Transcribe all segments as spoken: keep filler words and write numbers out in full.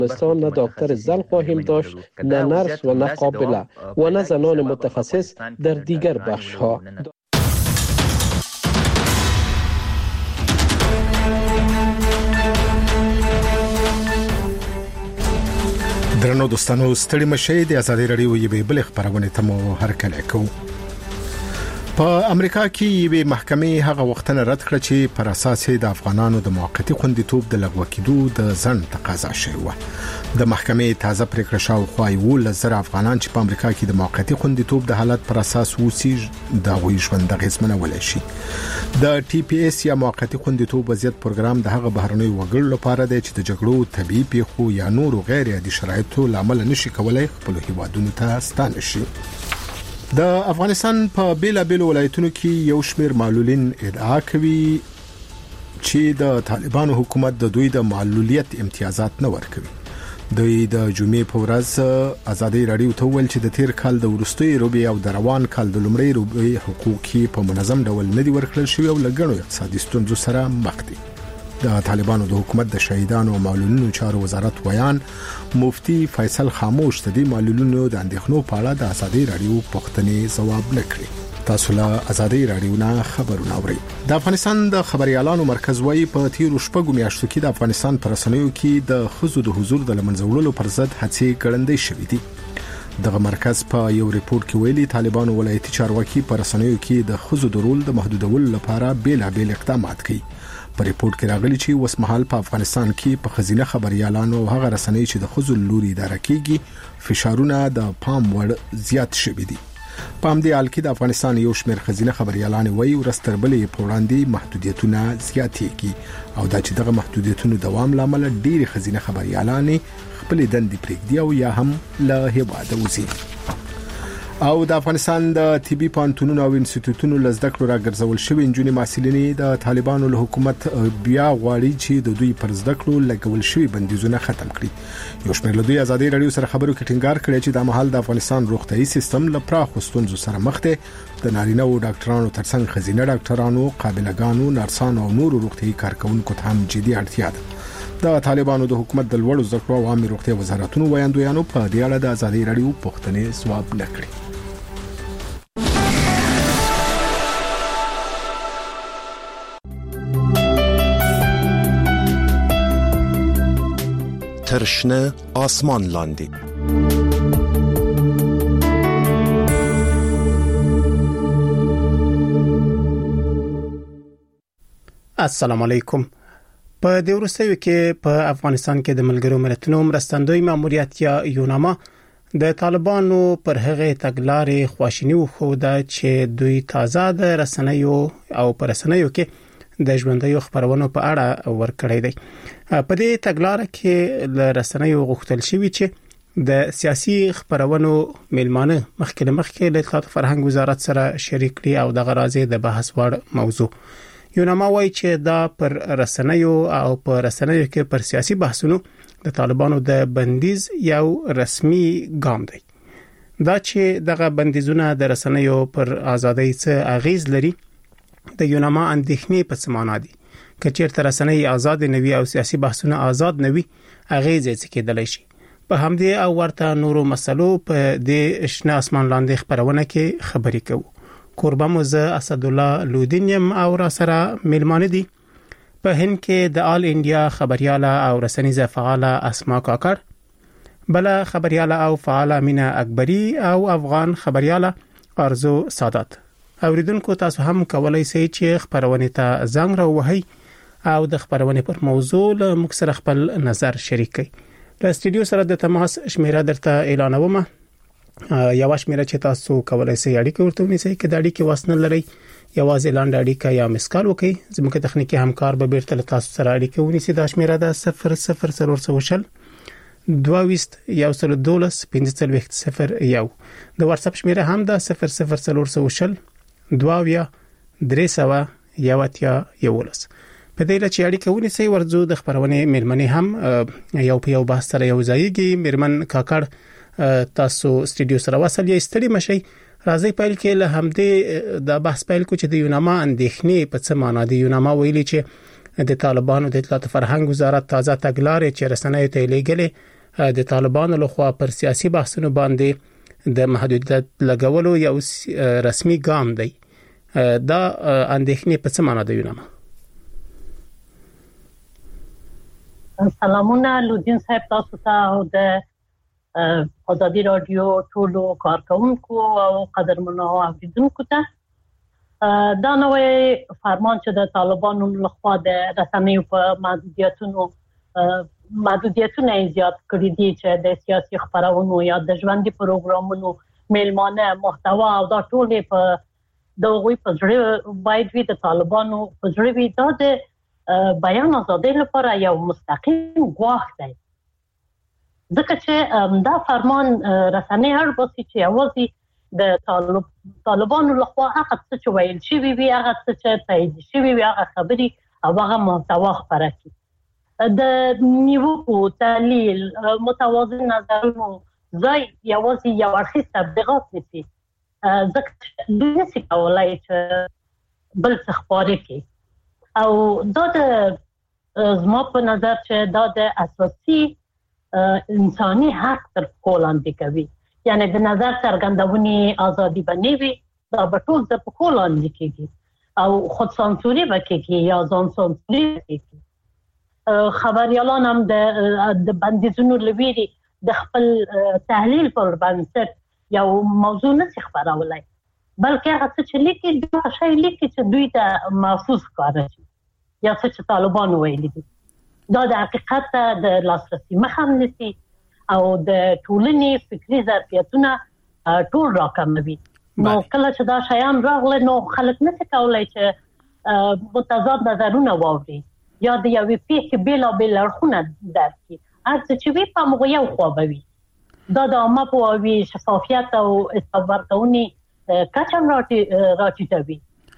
نه دکتر زن خواهیم داشت، نه نرس و نه قابله و نه زنان متخصص در دیگر بخش ها. درنو دوستانو، ستړي مشه د ازادي رادیو یوې بل خبرونه ته مو هرکله کوم. په امریکا کې یوې محکمې هغه وختونه رد کړ چې پر اساس د افغانانو د موقتی خوندیتوب د لغوه کېدو د ځن تقاضا شوی و. د محکمې تازه پریکړه شاوخوا یو لزر افغانان چې په امریکا کې د موقتی خوندیتوب د حالت پر اساس وسی د غوي ژوند غیزمنول شي. د ټي پی اس یا موقتی خوندیتوب وضعیت پروګرام د هغه بهرنۍ وګړو لپاره دی چې د جګړو طبيعي پیښو یا نور غیر عادي شرایطو لامل نشي کولای خپل هیوادونو ته ستانه شي. د افغانستان په بیلا بیل ولایتونو کې یو شمېر معلولین ادعا کوي چې د طالبانو حکومت د دوی د معلولیت امتیازات نه ورکوي. دوی د جمعې په ورځ ازادي رادیو ته ویل چې د تیر کال د ورستوي روبي او د روان کال د لومړي روبي حقوقي په منظم ډول نه دي ورکړل شوی او لګڼو اقتصادي ستونزو سره مخ دي. د طالبانو د حکومت د شهیدانو او معلولینو چارو وزارت ویان مفتي فیصل خاموش د دې معلولینو د اندېښنو په اړه د ازادي رادیو پوښتنې ځواب نکړي. تاسو له ازادي رادیو نه خبرونه اورئ. د افغانستان د خبريالانو مرکز وايي په تیر شپږو میاشتو کې د افغانستان پر رسنیو کې د خزو د حضور د لمنځولو پر ضد هڅې ګړندې شوې دي. دغه مرکز په یو ریپورت کې ویلي طالبانو ولایتي چارواکي پر رسنیو کې د خزو د رول د محدودولو لپاره بیل بیل اقدامات کوي. په ریپورت کې راغلي چې وسمحال په افغانستان کې په خزینه خبريالانو او هغه رسنۍ چې د خزو لوري اداره کیږي فشارونه د پام وړ زیات شوي دي. په همدې حال کې د افغانستان یو شمېر خزینه خبريالان وایي ورستربلې په وړاندې محدودیتونه زیاتېږي او دا چې دغه محدودیتونو دوام لامل ډېری خزینه خبريالان خپل دندې پرېږدي او یا هم له هیواده وځي. او د افغانستان د طبي پانتونونو او انسټیټیوټونو لزده کړو راګرځول شوی انجونې محصلینې د طالبانو له حکومت بیا غواړي چې د دوی پر زده کړو لګول شوی بندیزونه ختم کړي. یو شمېر له دوی ازادي رادیو سره خبرو کې ټینګار کړی چې د مهال د افغانستان روغتيایي سیستم له پراخو ستونزو سره مخ دی. د نارینه او ډاکټرانو ترڅنګ خزینه ډاکټرانو، قابلګانو، نرسانو او نورو روغتيایي کارکونکو ته هم جدي اړتیا ده. د طالبانو د حکومت د لوړو زده کړو او عامه روغتیا وزارتونو ویاندویانو په دې اړه د ازادي رادیو پوښتنې ځواب نکړي. ترشنه آسمان لاندې. السلام علیکم. په دې وروستیو کې په افغانستان کې د ملګرو ملتونو مرستندوی ماموریت یا یوناما د طالبانو پر هغه تګلارې خواشینی وښوده چې دوی تازه د رسنیو او پر رسنیو کې د ژوندۍ خبرونو په اړه ورکړی دی. په دې تګلارې کې ل رسنیو غوښتل شوی چې د سیاسي خبرونو میلمانه مخکې مخکې د اطلاعات فرهنګ وزارت سره شریک کړي او د غرازې د بحث وړ موضوع. یوناما وایي چې دا پر رسنیو او پر رسنیو کې پر سیاسي بحثونو د طالبانو د بندیز یو رسمي ګام دی. دا چې دغه بندیزونه د رسنیو پر ازادۍ څه اغیز لري د یوناما اندېښنې په سمانه دي. کچېرته رسنۍ آزاد نه وي او سیاسي بحثونه آزاد نه وي اغیز یې څه کېدلی شي. په همدې او ورته نورو مسلو په دې شنه اسمان لاندې خبرونه کې خبرې کوو. قربان موزه اسد الله لودینیم او را سره ملمانه دي. په هند کې د آل انډیا خبرياله او رسنیزه فعاله اسما کاکړ، بل خبرياله او فعاله مینا اکبری او افغان خبرياله ارزو سادات. اوریدونکو تاسو هم کولای شئ چې خبرونه ته زنګ راوهئ او د خبرونه پر موضوع له موږ سره خپل نظر شریک کړئ. له سټډیو سره د تماس شمیره درته اعلانوم. یو شمیره چې تاسو کولای شئ اړیکه ورته ونیسئ کې د اړیکې واسنه لري یوازې لاندې اړیکه یا مسکال وکړئ. زموږ تخنیکی همکار به بیرته تاسو سره اړیکه ونیسي. دا شمیره ده صفر صفر صفر صفر دویست یو سل دولس پنځه څلوېښت صفر یو. د واتس اپ شمیره هم ده صفر صفر صفر صفر دوه درې سوه یو اتیا یولس. په دې لچې اړیکه ونیسئ. ورځو د خبرونه مېرمنې هم یو په یو بحث سره یو ځایږي. مېرمن کاکړ تاسو سټډیو سره وصل یې ستړي مشي. راځي پیل کې له همدې د بحث پیل کو چې د یوناما اندېښنې په څه معنا دی. یوناما ویلي چې د طالبانو د اطلاعات فرهنګ وزارت تازه تګلارې چې رسنیو ته لېږلې د طالبانو لخوا پر سیاسي بحثونو باندې د محدودیت لګولو یو رسمي ګام دی. دا اندېښنې په څه معنی دی یوناما؟ سلامونه لودین صاحب، تاسو ته او د ازادي رادیو ټولو کارکونکو او قدرمنو اوریدونکو ته. دا نوې فرمان چې د طالبانو لخوا د رسنیو په محدودیتونو محدودیتونه زیات کړی دي چې د سیاسي خبرونو یا د ژوندۍ پروګرامونو میلمانه محتوا او دا ټول په دغه په ځړې باید وي د طالبانو په ځړې وي دا د بیان ازادۍ لپاره یو مستقیم ګواښ دی، ځکه چې دا فرمان رسنۍ هر باسي چې یوازې د طالب طالبانو لخوا هغه څه چې ویل شوی وي، هغه څه چې تایید شوی وي، هغه خبري او هغه محتوا خبره کوي. د نیوکو، تحلیل، متوازن نظرونو ځای یوازې یو اړخیز تبلیغات نشي، ځکه دوی نشي کولای چې بل څه خپاره کړي. او دا د زما په نظر چې دا د اساسي انساني حق تر پښو لاندې کوي، یعنی د نظر څرګندونې ازادي بنوي، دا به ټول د پښو لاندې کېږي او خود سانسوري به کېږي یا ځان سانسوري به کېږي. خبریالان هم د بندیزونو له ویرې د خپل تحلیل پر بنسټ یو موضوع نشي خپرولای، بلکې هغه څه چې لیکي دا شی لیکي چې دوی ته محفوظ ښکاره شي یا څه چې طالبانو ویلي دي. دا د حقیقت ته د لاسرسي مخه هم نیسي او د ټولنې فکري ظرفیتونه ټول راکموي. نو کله چې دا شیان راغله نو خلک نشي کولای چې متضاد نظرونه واوري یا د یوې پیښې بېلابېل اړخونه درک کړي. هر څه چې وي په همغه یو خوا به وي. دا د عامه پوهاوي، شفافیت او حساب ورکونې کچه هم راټیټوي.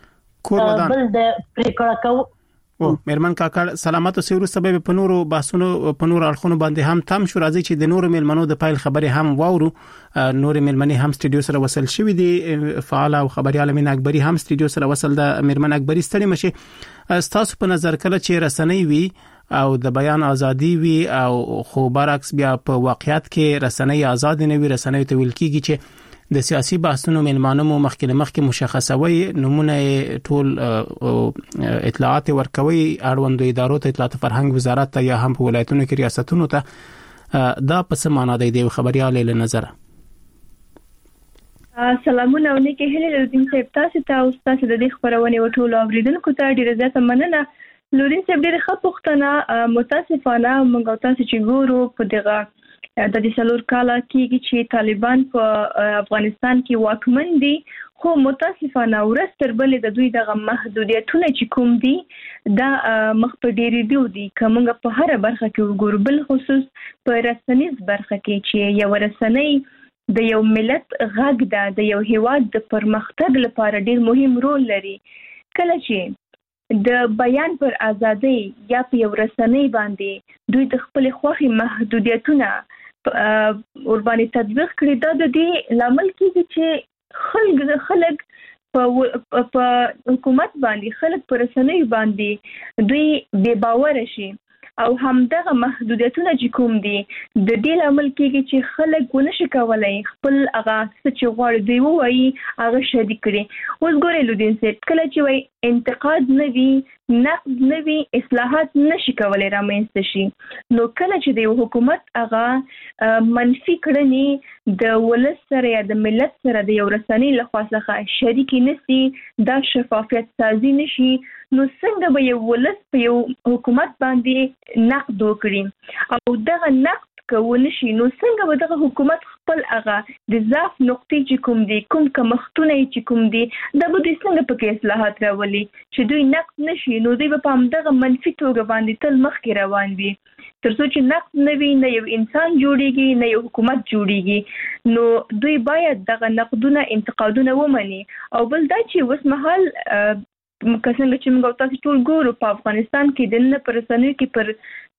بل د پریکړه کوو او مېرمن کاکړ سلامات اوسئ. وروسته به په نورو بحثونو په نورو اړخونو باندې هم تم شو. راځي چې د نورو مېلمنو د پایل خبرې هم واورو. نورې مېلمنې هم سټډیو سره وصل شوې دي. فعال او خبريال امین اکبری هم سټډیو سره وصل ده. مېرمن اکبری ستړي مشه، تاسو په نظر کله چې رسنۍ وي او د بیان ازادي وي او خو برعکس بیا په واقعیت کې رسنۍ آزاد نه وي، رسنۍ ته ویل کیږي چې د سیاسي بحثونو مېلمانه مو مخکې مخکې مشخصوي، نمونه ټول اطلاعات ورکوي اړوند ادارو ته، اطلاعات فرهنګ وزارت ته یا هم په ولایتونو کې ریاستونو ته. دا په څه معنی دی د خبريال له نظر؟ سلامونه او نیکه هیله لودین صاحب، تاسو ته او تاسو د دې خبرونه وټول اوریدونکو ته ډیره زیاته مننه. لودین صاحب ډیره ښه پوښتنه. متاسفانه موږ تاسو چې ګورو په دغه د دې څلور کاله کېږي چې طالبان په افغانستان کې واکمن دي، خو متاسفانه ورځ تر بلې د دوی دغه محدودیتونه چې کوم دي دا مخ په ډېرېدو دي. که موږ په هره برخه کې وګورو، بل خصوص په رسنیز برخه کې چې یو رسنۍ د یو ملت غږ ده، د یو هیواد د پرمختګ لپاره ډېر مهم رول لري. کله چې د بیان پر ازادۍ یا په یو رسنۍ باندې دوی د خپل خوښي محدودیتونه ورباندې تطبیق کړي، دا د دې لامل کېږي چې خلک خلک په حکومت باندې، خلک په رسنۍ باندې دوی بې باوره شي او همدغه محدودیتونه چې کوم دي د دې لامل کېږي چې خلک ونشي کولای خپل هغه څه چې غواړي دوی ووایي هغه شریک کړي. اوس ګورئ لودین صاحب، کله چې وایي انتقاد نه وي، نقد نه وي، اصلاحات نشي کولای رامنځته شي. نو کله چې د یو حکومت هغه منفي کړنې د ولس سره یا د ملت سره د یو رسنۍ لخوا څخه شریکې نشي، دا شفافیت سازي نشي، نو څنګه به یو ولس په یو حکومت باندې نقد وکړي او دغه نقد کوونه شي، نو څنګه به دغه حکومت خپل هغه د ضعف نقطې چې کوم دي، کوم کمښتونه چې کوم دي، دا به دوی څنګه پکې اصلاحات راولي چې دوی نقد نشي، نو دوی به په همدغه منفي توګه باندې تل مخکې روان وي. تر څو چې نقد نه وي، نه یو انسان جوړیږي، نه یو حکومت جوړیږي. نو دوی باید دغه نقدونه، انتقادونه ومني. او بل دا چې اوس مهال که څنګه چې موږ تاسو ټول ګورو په افغانستان کې د نه پر رسنیو کې پر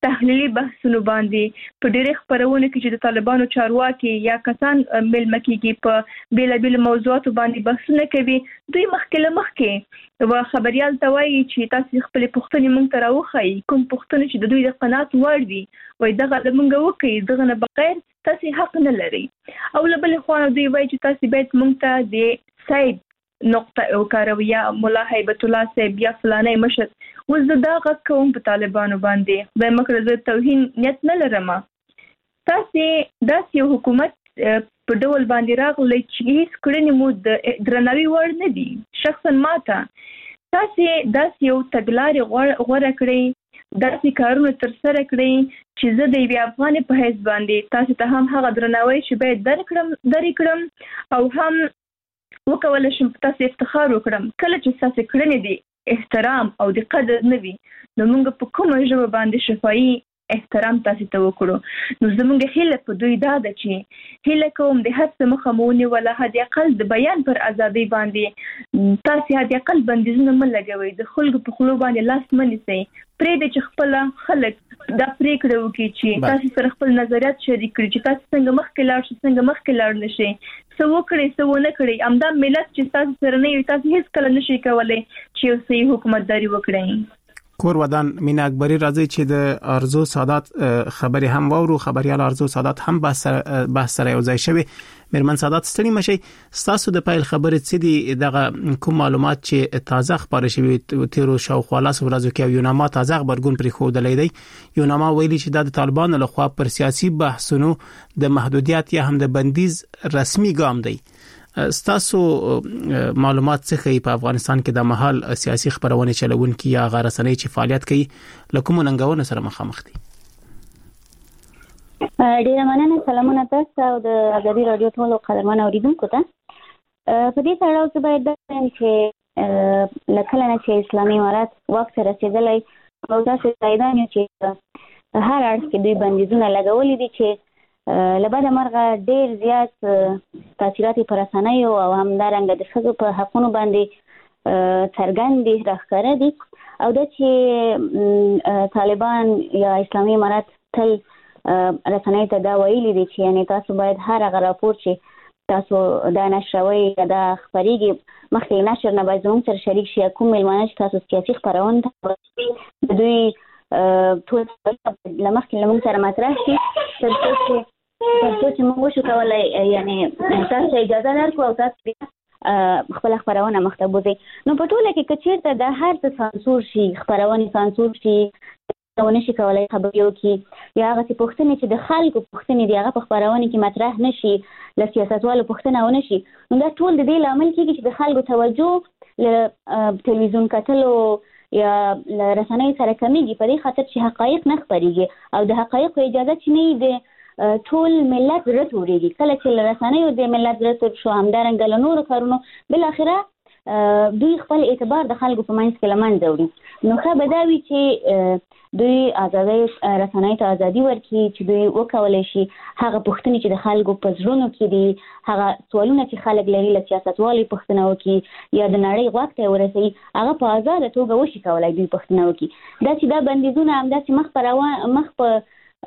تحلیلي بحثونو باندې په ډېر خبرونه کې چې د طالبانو چارواکي یا کسان ملمه کېږي په بیل بیل موضوعاتو باندې بحثونه کوي دوی مخکې مخکې و خبريال ته وایي چې تاسو خپل پوښتنې مونږ ته راوخی کوم پوښتنه چې د دوی د قناعت وړ وي وای دغه لمونږ وکړي دغه نه بغیر تاسو حق نه لري او لبل خو دوی وایي چې تاسو باید مونږ ته د سايد نقطه او کاروي یا مولا هیبت الله صاحب یا فلانه مشر وزه دا غږ کوم په طالبانو باندې د مکرزه توهین نیت نه لرم تاسو داسې یو حکومت په ډول باندې راغلی چې هیڅ کړنې مو د درناوي وړ نه دي شخصا ماته تاسو داسې یو تګلارې غوړه کړئ داسې کارونه تر سره کړئ چې زه د یوې افغانې په حیث باندې تاسو ته هم هغه درناوی چې باید درکړم درې کړم او هم وکول شم تاسو افتخار وکړم کله چې تاسو کړنې دي احترام او د قدر نه وي نو موږ په کومه ژبه باندې شفاهي احترام تاسو ته وکړو نو زموږ هیله په دوی دا ده چې هیله کوم د هڅه مخمونی ولا هدي اقل د بیان پر ازادي باندې تاسو هدي اقل بندیزونه مل لګوي د خلکو په خلو باندې لاس منی سي پرې د چې خپل خلک دا پریکړه وکړي چې تاسو سره خپل نظریات شریک کړئ چې تاسو څنګه مخکې لاړ شئ څنګه مخکې لاړ نشئ څه وکړئ څه ونه کړئ امدا ملت چې تاسو سره نه وي تاسو هیڅ کله نشئ کولای چې یو صحیح حکومتداري وکړئ کور ودان مینا اکبری راځي چې د ارزو سادات خبري هم وورو خبريال ارزو سادات هم بحث سره یو ځای شوی مرمن سادات ستړي مشي تاسو د پایل خبره څه دي دغه کوم معلومات چې تازه خبره شوی تیرو شاو خلاص ورځو کې یو نامه تازه خبرګون پرې خو دلې دی یو نامه ویلي چې د طالبانو لخوا پر سیاسي بحثونو د محدودیت یا هم د بندیز رسمي ګام دی ستاسو معلومات څه کوي په افغانستان کې د محل سیاسي خبرونه چلوونکي یا غرسنۍ چې فعالیت کوي لکه مونږ سره مخامخ دي ډیره مننه سلامونه تاسو او د ازادي رادیو ټولو قدرمن اوریدونکو ته په دې تړاو څه باید د چې لکه نه چې اسلامي امارات وخت رسیدلې او تاسو سایدان چې هر اړخ کې دوی بندیزونه لګولې دي چې لبعد مرغه ډیر زیات تاثیرات پر رسنیو او همدارنګه د ښځو په حقوقو باندې څرګند دي راخره دي او د چې طالبان یا اسلامي امارات تل رسنۍ ته دا ویلي دي چې یعنی تاسو باید هر هغه راپور چې تاسو دا نشروي یا دا خبريږي مخکې نشر نه باید زموږ سره شریک شي کوم ملمانه چې تاسو سیاسي خبرونه ته دوی ټول لمخکې لمون سره مطرح شي تر څو چې تر څو چې موږ شو کولای یعنی تاسو اجازه درکو او تاسو خپل خبرونه مختبوزي نو په ټوله کې کچیرته د هر څه سانسور شي خبرونه سانسور شي ونه شي کولای خبريو کې یا هغه پوښتنې چې د خلکو پوښتنې دی هغه په خبرونه کې مطرح نشي ل سیاستوالو پوښتنه ونه شي نو دا ټول د دې لامل کېږي چې د خلکو توجه ل ټلویزیون کتلو یا رسنۍ سره کمیږي په دې خاطر چې حقایق نه خبريږي او د حقایقو اجازه چې نه دی ټول ملت رټوريږي کله چې رسنۍ د ملت رټور شو همدارنګه له نورو کارونو بل اخره دوی خپل اعتبار د خلکو په منځ کې لمن ځوړي نو خو به دا وی چې دوی ازادي رسنۍ ته ازادي ورکړي چې دوی وکولای شي هغه پوښتنې چې د خلکو په زړونو کې دي هغه سوالونه چې خلک لري له سیاستوالو پوښتنه وکړي یا د نړۍ غوښتنه ته ورسي هغه په آزاد توګه وشي کولای دوی پوښتنه وکړي دا چې دا بندیزونه هم دا چې مخ پر روان مخ په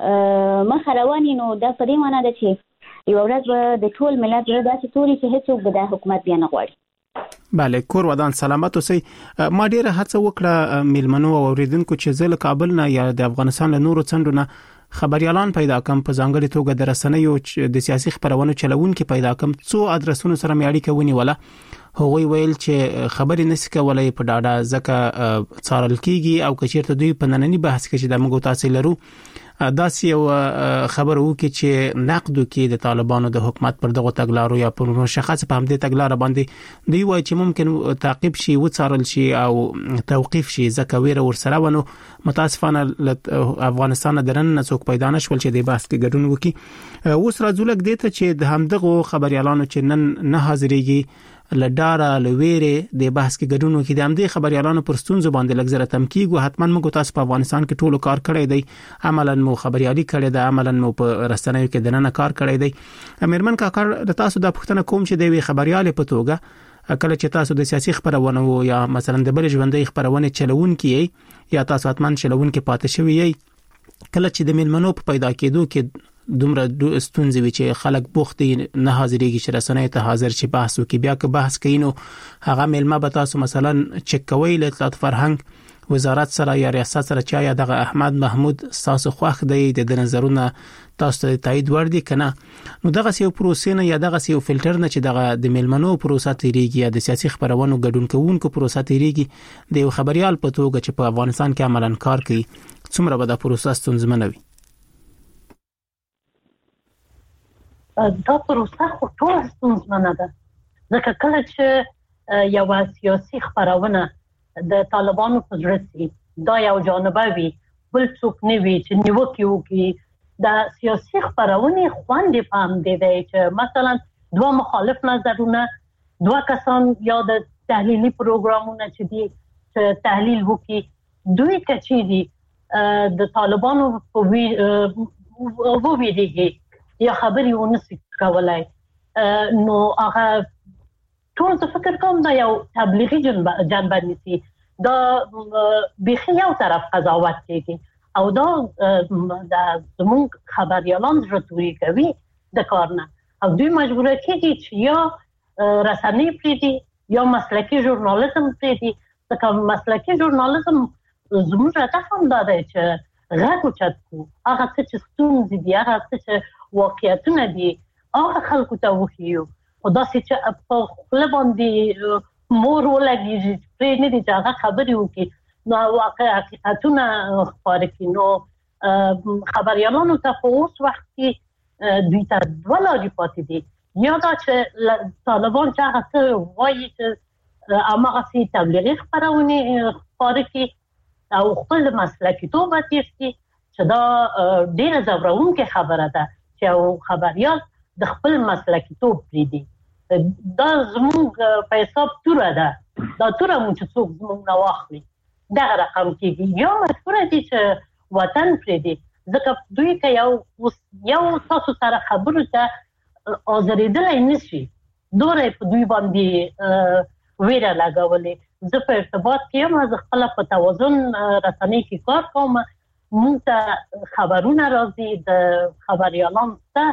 مخ رواني نو دا په دې معنی ده چې یو ورځ به د ټول ملت زړه داسې توري چې هیڅوک به د حکومت بیا نه غواړي بله کور ودان سلامت اوسئ ما ډیره هڅه وکړه میلمنو او اوریدونکو چې زه له کابل نه یا د افغانستان له نورو څنډو نه خبريالان پیدا کم په ځانګړي توګه د رسنیو د سیاسي خبرونو چلوونکي پیدا کم څو ادرسونو سره مې اړیکه ونیوله هغوی ویل چې خبرې نشي کولای په ډاډه ځکه څارل کیږي او کچیرته دوی په نننی بحث کې چې د موږ تاسو لرو دا سی یو خبر وو کې چې نقد کې د طالبانو د حکومت پر دغه تګلارو یا پر مشخص په همدې تګلارو باندې دی وایي چې ممکن تعقیب شي وڅارل شي او توقيف شي ځکه ویره ورسره ونه متاسفانه افغانستان درن څوک پیدا نشول چې د بحث کې ګډون وکړي اوس راځولک دی ته چې د همدغه خبريالانو چې نن نه حاضرېږي لډاره لويره د بحث کې ګډون وکړي د همدې خبريالانو پر ستونزو باندې لګزره تمکیګو حتما موږ تاسو په افغانستان کې ټولو کار کړی دی عملاً مو خبريالي کړی دی عملاً مو په رسنیو کې دنه کار کړی دی امرمن کاکړ د تاسو د پښتنه کوم چې د وی خبريالي په توګه کله چې تاسو د سیاسي خبرونه یا مثلا د بل ژوندۍ خبرونه چلون کیي یا تاسو حتما چلون کې پاتې شوی کله چې د میلمنو په پیدا کېدو کې دومره ستونزې وي چې خلک بوخت نه حاضرېږي چې رسنۍ ته حاضر شي بحث وکړي، بیا که بحث کوي نو هغه میلمه به تاسو مثلا چک کوي له اطلاعات فرهنګ وزارت سره یا ریاست سره چې یا دغه احمد محمود تاسو خوښ دی د نظرونه تاسو ته تایید ور دي کنه، نو دغه یو پروسې نه یا دغه یو فلټر نه چې دغه د میلمنو پروسه تیریږي یا د سیاسي خبرونو ګډون کوونکو پروسه تیریږي د یو خبريال په توګه چې په افغانستان کې عملاً کار کوي څومره به د پروسه ستونزمنه وي؟ دا پروسه خو ټول ستونزمنه ده، ځکه کله چې یو سیاسي خبرونه د طالبانو په زړه سي دا یو جانبه وي، بل څوک نه وي چې نیوکه وکړي. د سیاسي خبرونه خوند پام دی چې مثلا دوه مخالف نظرونه دوه کسان یا د تحلیلي پروګرامونه چې دي چې تحلیل وکړي دوی کچې دي د طالبانو په وی وو ویډیږي یا خبري ونسي کولای، نو هغه ټول څه فکر کوم دا یو تبلیغي جنبه نيسي، دا بخي یو طرف قضاوت کوي او دا د زموږ خبريالان رټوري کوي د کارنه او دوی مجبور کیږي چې یا رسنۍ پریدي یا مسلکي ژورنالیزم پریدي. ځکه مسلکي ژورنالیزم زموږ راته هم دا دی چې غږ اوچت کو، هغه څه چې ستونزې دي، هغه څه چې واقعیتونه دي هغه خلکو ته وښیو، خو داسې چې په خپله باندې مور ولګېږي پرې نه دي چې هغه خبرې وکړي نو واقع حقیقتونه خپاره کړي. نو خبریالانو ته په اوس وخت کې دوی ته دوه لارې پاتې دي، یا دا چې طالبان چې هغه څه وایي چې هماغسې تبلیغي خپرونې خپاره کړي او خپل مسلکیتوب تېر کړي، چې دا ډېره ځورونکې خبره ده چې یو خبریال د خپل مسلکیتوب پریږدي. دا زموږ په حساب توره ده، دا توره مو چې څوک زموږ نه واخلي دغه رقم کېږي، یا مجبوره دي چې وطن پریږدي، ځکه دوی که یو یو تاسو سره خبرو ته ازارېدلی نه شي دوره په دوی باندې ویره لګولې. زه په ارتباط کې یم، زه خپله په توازن رسنۍ کې کار کوم، مونږ ته خبرونه راځي د خبریالانو ته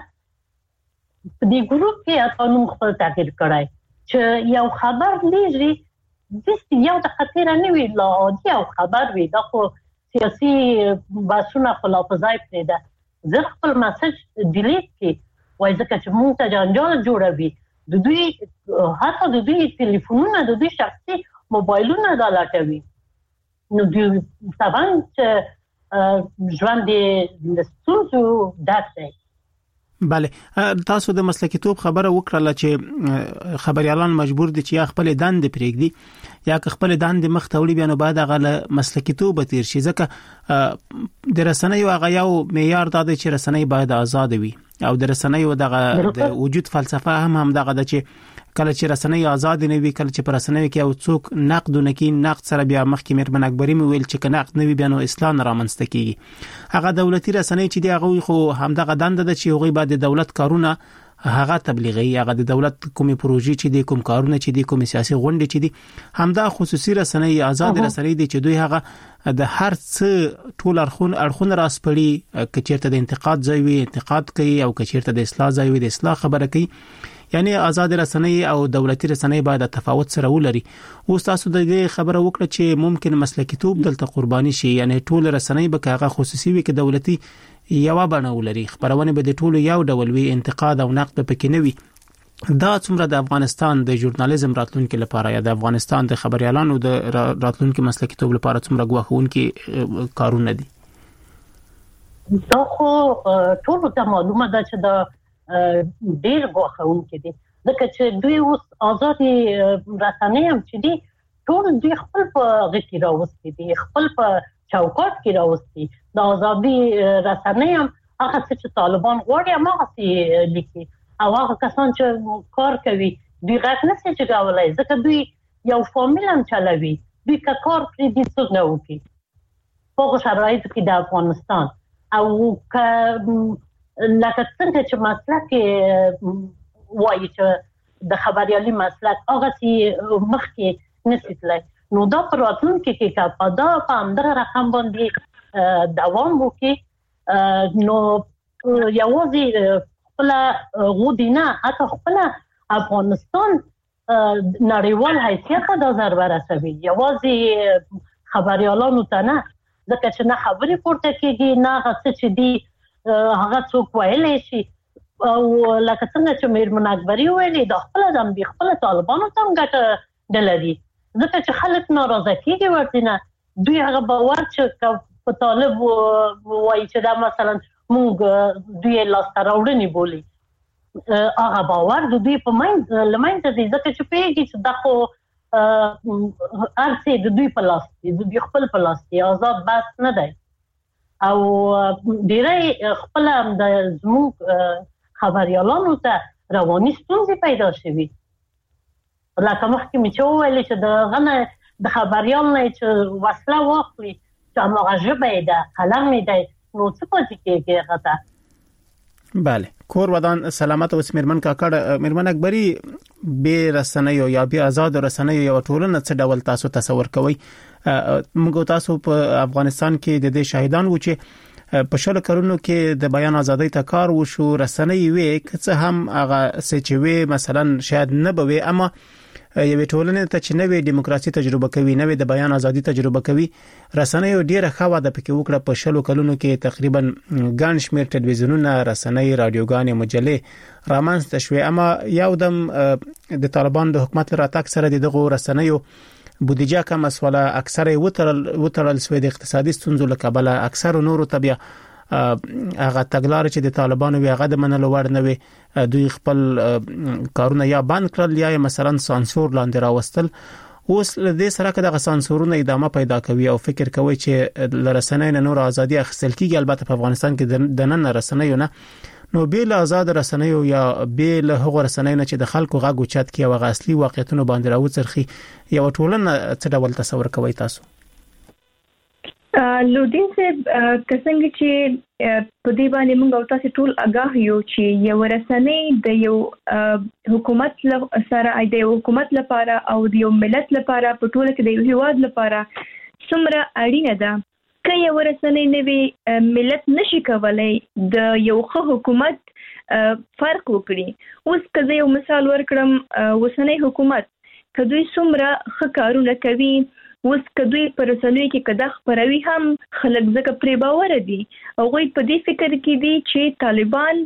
په دې ګروپ کې اته نوم خپل تغییر کړی چې یو خبر لیږي داسې یو دقیقه تېره نه وي لا عادي یو خبر وي، دا خو سیاسي بحثونه خو لا په ځای پرېږده، زه خپل مسج ډیلیټ کړي وایي ځکه چې مونږ ته جنجال جوړوي، د دوی حتی د دوی تلیفونونه د دوی شخصي موبایلونه دا لټوي، نو دوی طبعا چې ژوند د ستونزو ډک دی. بله، تاسو د مسلکیتوب خبره وکړه چې خبريالان مجبور دي چې یا خپل دند پرېږدي یا که خپل دند مخ ته وړي بیا نو بعد هغه مسلکیتوب تیر شي، ځکه د رسنیو هغه یو معیار دا دی چې رسنۍ باید آزاد وي او د رسنیو دغه د وجود فلسفه هم هم دغه د چې کله چې رسنۍ آزاد نه وي، کله چې پر رسنۍ کې یو څوک نقد نکي، نقد سره بیا مخکې مېرمن اکبري مې ویل چې نقد نه وي بیا نو اصلاح نه رامنځته کیږي. هغه دولتي رسنۍ چې دی هغه خو همدغه دنده ده چې هغه بعد د دولت کارونه هغه تبلیغي، هغه د دولت کومې پروژې چې دی کوم کارونه چې دی کوم سیاسي غونډې چې دی همدا خصوصي رسنۍ آزاد رسنۍ دي چې دوی هغه د هر څه ټول اړخون اړخون راسپړي، کچیرته د انتقاد ځای وي انتقاد کوي او کچیرته د اصلاح ځای وي د اصلاح خبره کوي. یعنی آزاد رسنۍ او دولتي رسنۍ باید تفاوت سره ولري. اوس تاسو د دې خبره وکړه چې ممکن مسلکیتوب دلته قرباني شي، یعنی ټول رسنۍ به هغه خصوصي وي کې دولتي یو بڼه ولري، خبرونه به د ټولو یو ډول وي، انتقاد او نقد پکې نه وي. دا څومره د افغانستان د ژورنالیزم راتلونکو لپاره یا د افغانستان د خبريالانو د راتلونکو مسلکیتوب لپاره څومره غواخونکي کارونه دي؟ دا خو ټول ته معلومه ده چې دا ډېر غواخونکي دي، ځکه چې دوی اوس آزادي رسنۍ هم چې دي ټول دوی خپل په غږ کې راوستي دي، خپل په چوکاټ کې راوستي. د آزادي رسنۍ هم هغه څه چې طالبان غواړي هماغسې لیکي او هغه کسان چې کار کوي دوی غږ نشي چګولای، ځکه دوی یو فامیل هم چلوي، دوی که کار پرېږدي څوک نه وکړي په هغو شرایطو کې د افغانستان. او که لکه څنګه چې مسلک وایي چې د خبریالي مسلک هغسې مخکې نشي تللی، نو دا په راتلونکي کې که په دا په همدغه رقم باندې دوام وکړي نو یوازې خپل غوډینا حتی خپل افغانستان نړیوال حیثیت ته ضرر رسوي یوازې خبريالانو ته نه ځکه چې نه خبرې پورته کېږي نه هغه چې دی هغه څوک ویلی شي او لکه څنګه چې میرمن اکبري ویلي د خپل ځم دی خپل طالبانو ته هم ګټه دلري ځکه چې خلک ناراضه کېږي ورته نه دوی هغه باور چې په طالب وایي چې دا مثلا موږ دوی لاسته راوړنې بولي هغه باور د دوی په منځ لمنځه دی ځکه چې پیږي چې دا خو ارڅه د دوی په لاس دی د دوی خپل په لاس دی آزاد بحث نه دی او ډیری خپل د زموږ خبريالانو ته رواني ستونزې پیدا شوي لکه مخکې مې چې وویل چې د غنه د خبريال نه چې وسله واخلي چې هغه ژبه یې ده قلم یې دی نو څه پاتې کېږي هغه ته بله کور ودان سلامت اوس میرمن کاکړ میرمن اکبري به رسنیو یا به آزاد رسنیو یو ټولنه څه ډول تاسو تصور کوئ موږ تاسو په افغانستان کې د دې شاهدان وو چې په شل کلونو کې د بیان ازادۍ ته کار وشو رسنۍ وې که هم هغه سچوي مثلا شاید نه بوي اما یوه ټولنه ته چې نوې دیموکراسي تجربه کوي نوې د بیان ازادي تجربه کوي رسنۍ ډیره خوا د پکې وکړه په شلو کلونو کې تقریبا ګڼ شمېر ټلویزیونونه رسنۍ رادیوګانې مجلې رامنځته شوې اما یو دم د طالبان د حکومت راتګ سره دغه رسنۍ بودیجه کم اسوله اکثره وترل وترل سوی د اقتصادي ستونزو له کبله اکثره نورو طبيعه هغه تګلار چې د طالبانو وی هغه د منلو وړ نه وي دوی خپل کارونه یا بند کړل یا مثلا سانسور لاندې راوستل اوس له دې سره که د سانسورونو ادامه پیدا کوي او فکر کوي چې لرسنۍ نه نور ازادي اخیستل کیږي البته په افغانستان کې د نن رسنۍ نه نو بیل آزاد رسنۍ یا بیل هغه رسنۍ نه چې د خلکو غږ اوچت کی او غ اصلي واقعیتونو باندې راوڅرخي یو ټولنه څه ډول تصور کوي تاسو لودین صاحب کسنګ چې په دې باندې موږ او تاسو ټول آگاه یو چې یو رسنۍ د یو حکومت سره د حکومت لپاره او د یو ملت لپاره په ټوله کې د یو هیواد لپاره څومره اړینه ده که یو رسنۍ نوي ملت نشي کولای د یو ښه حکومت فرق وکړي اوس که یو مثال ورکړم وسنۍ حکومت که دوی څومره ښه کارونه کوي اوس کدوې پر رسنیو کې کدا خبروي هم خلک زکه پرې باور دي او غوي په دې فکر کې دي چې طالبان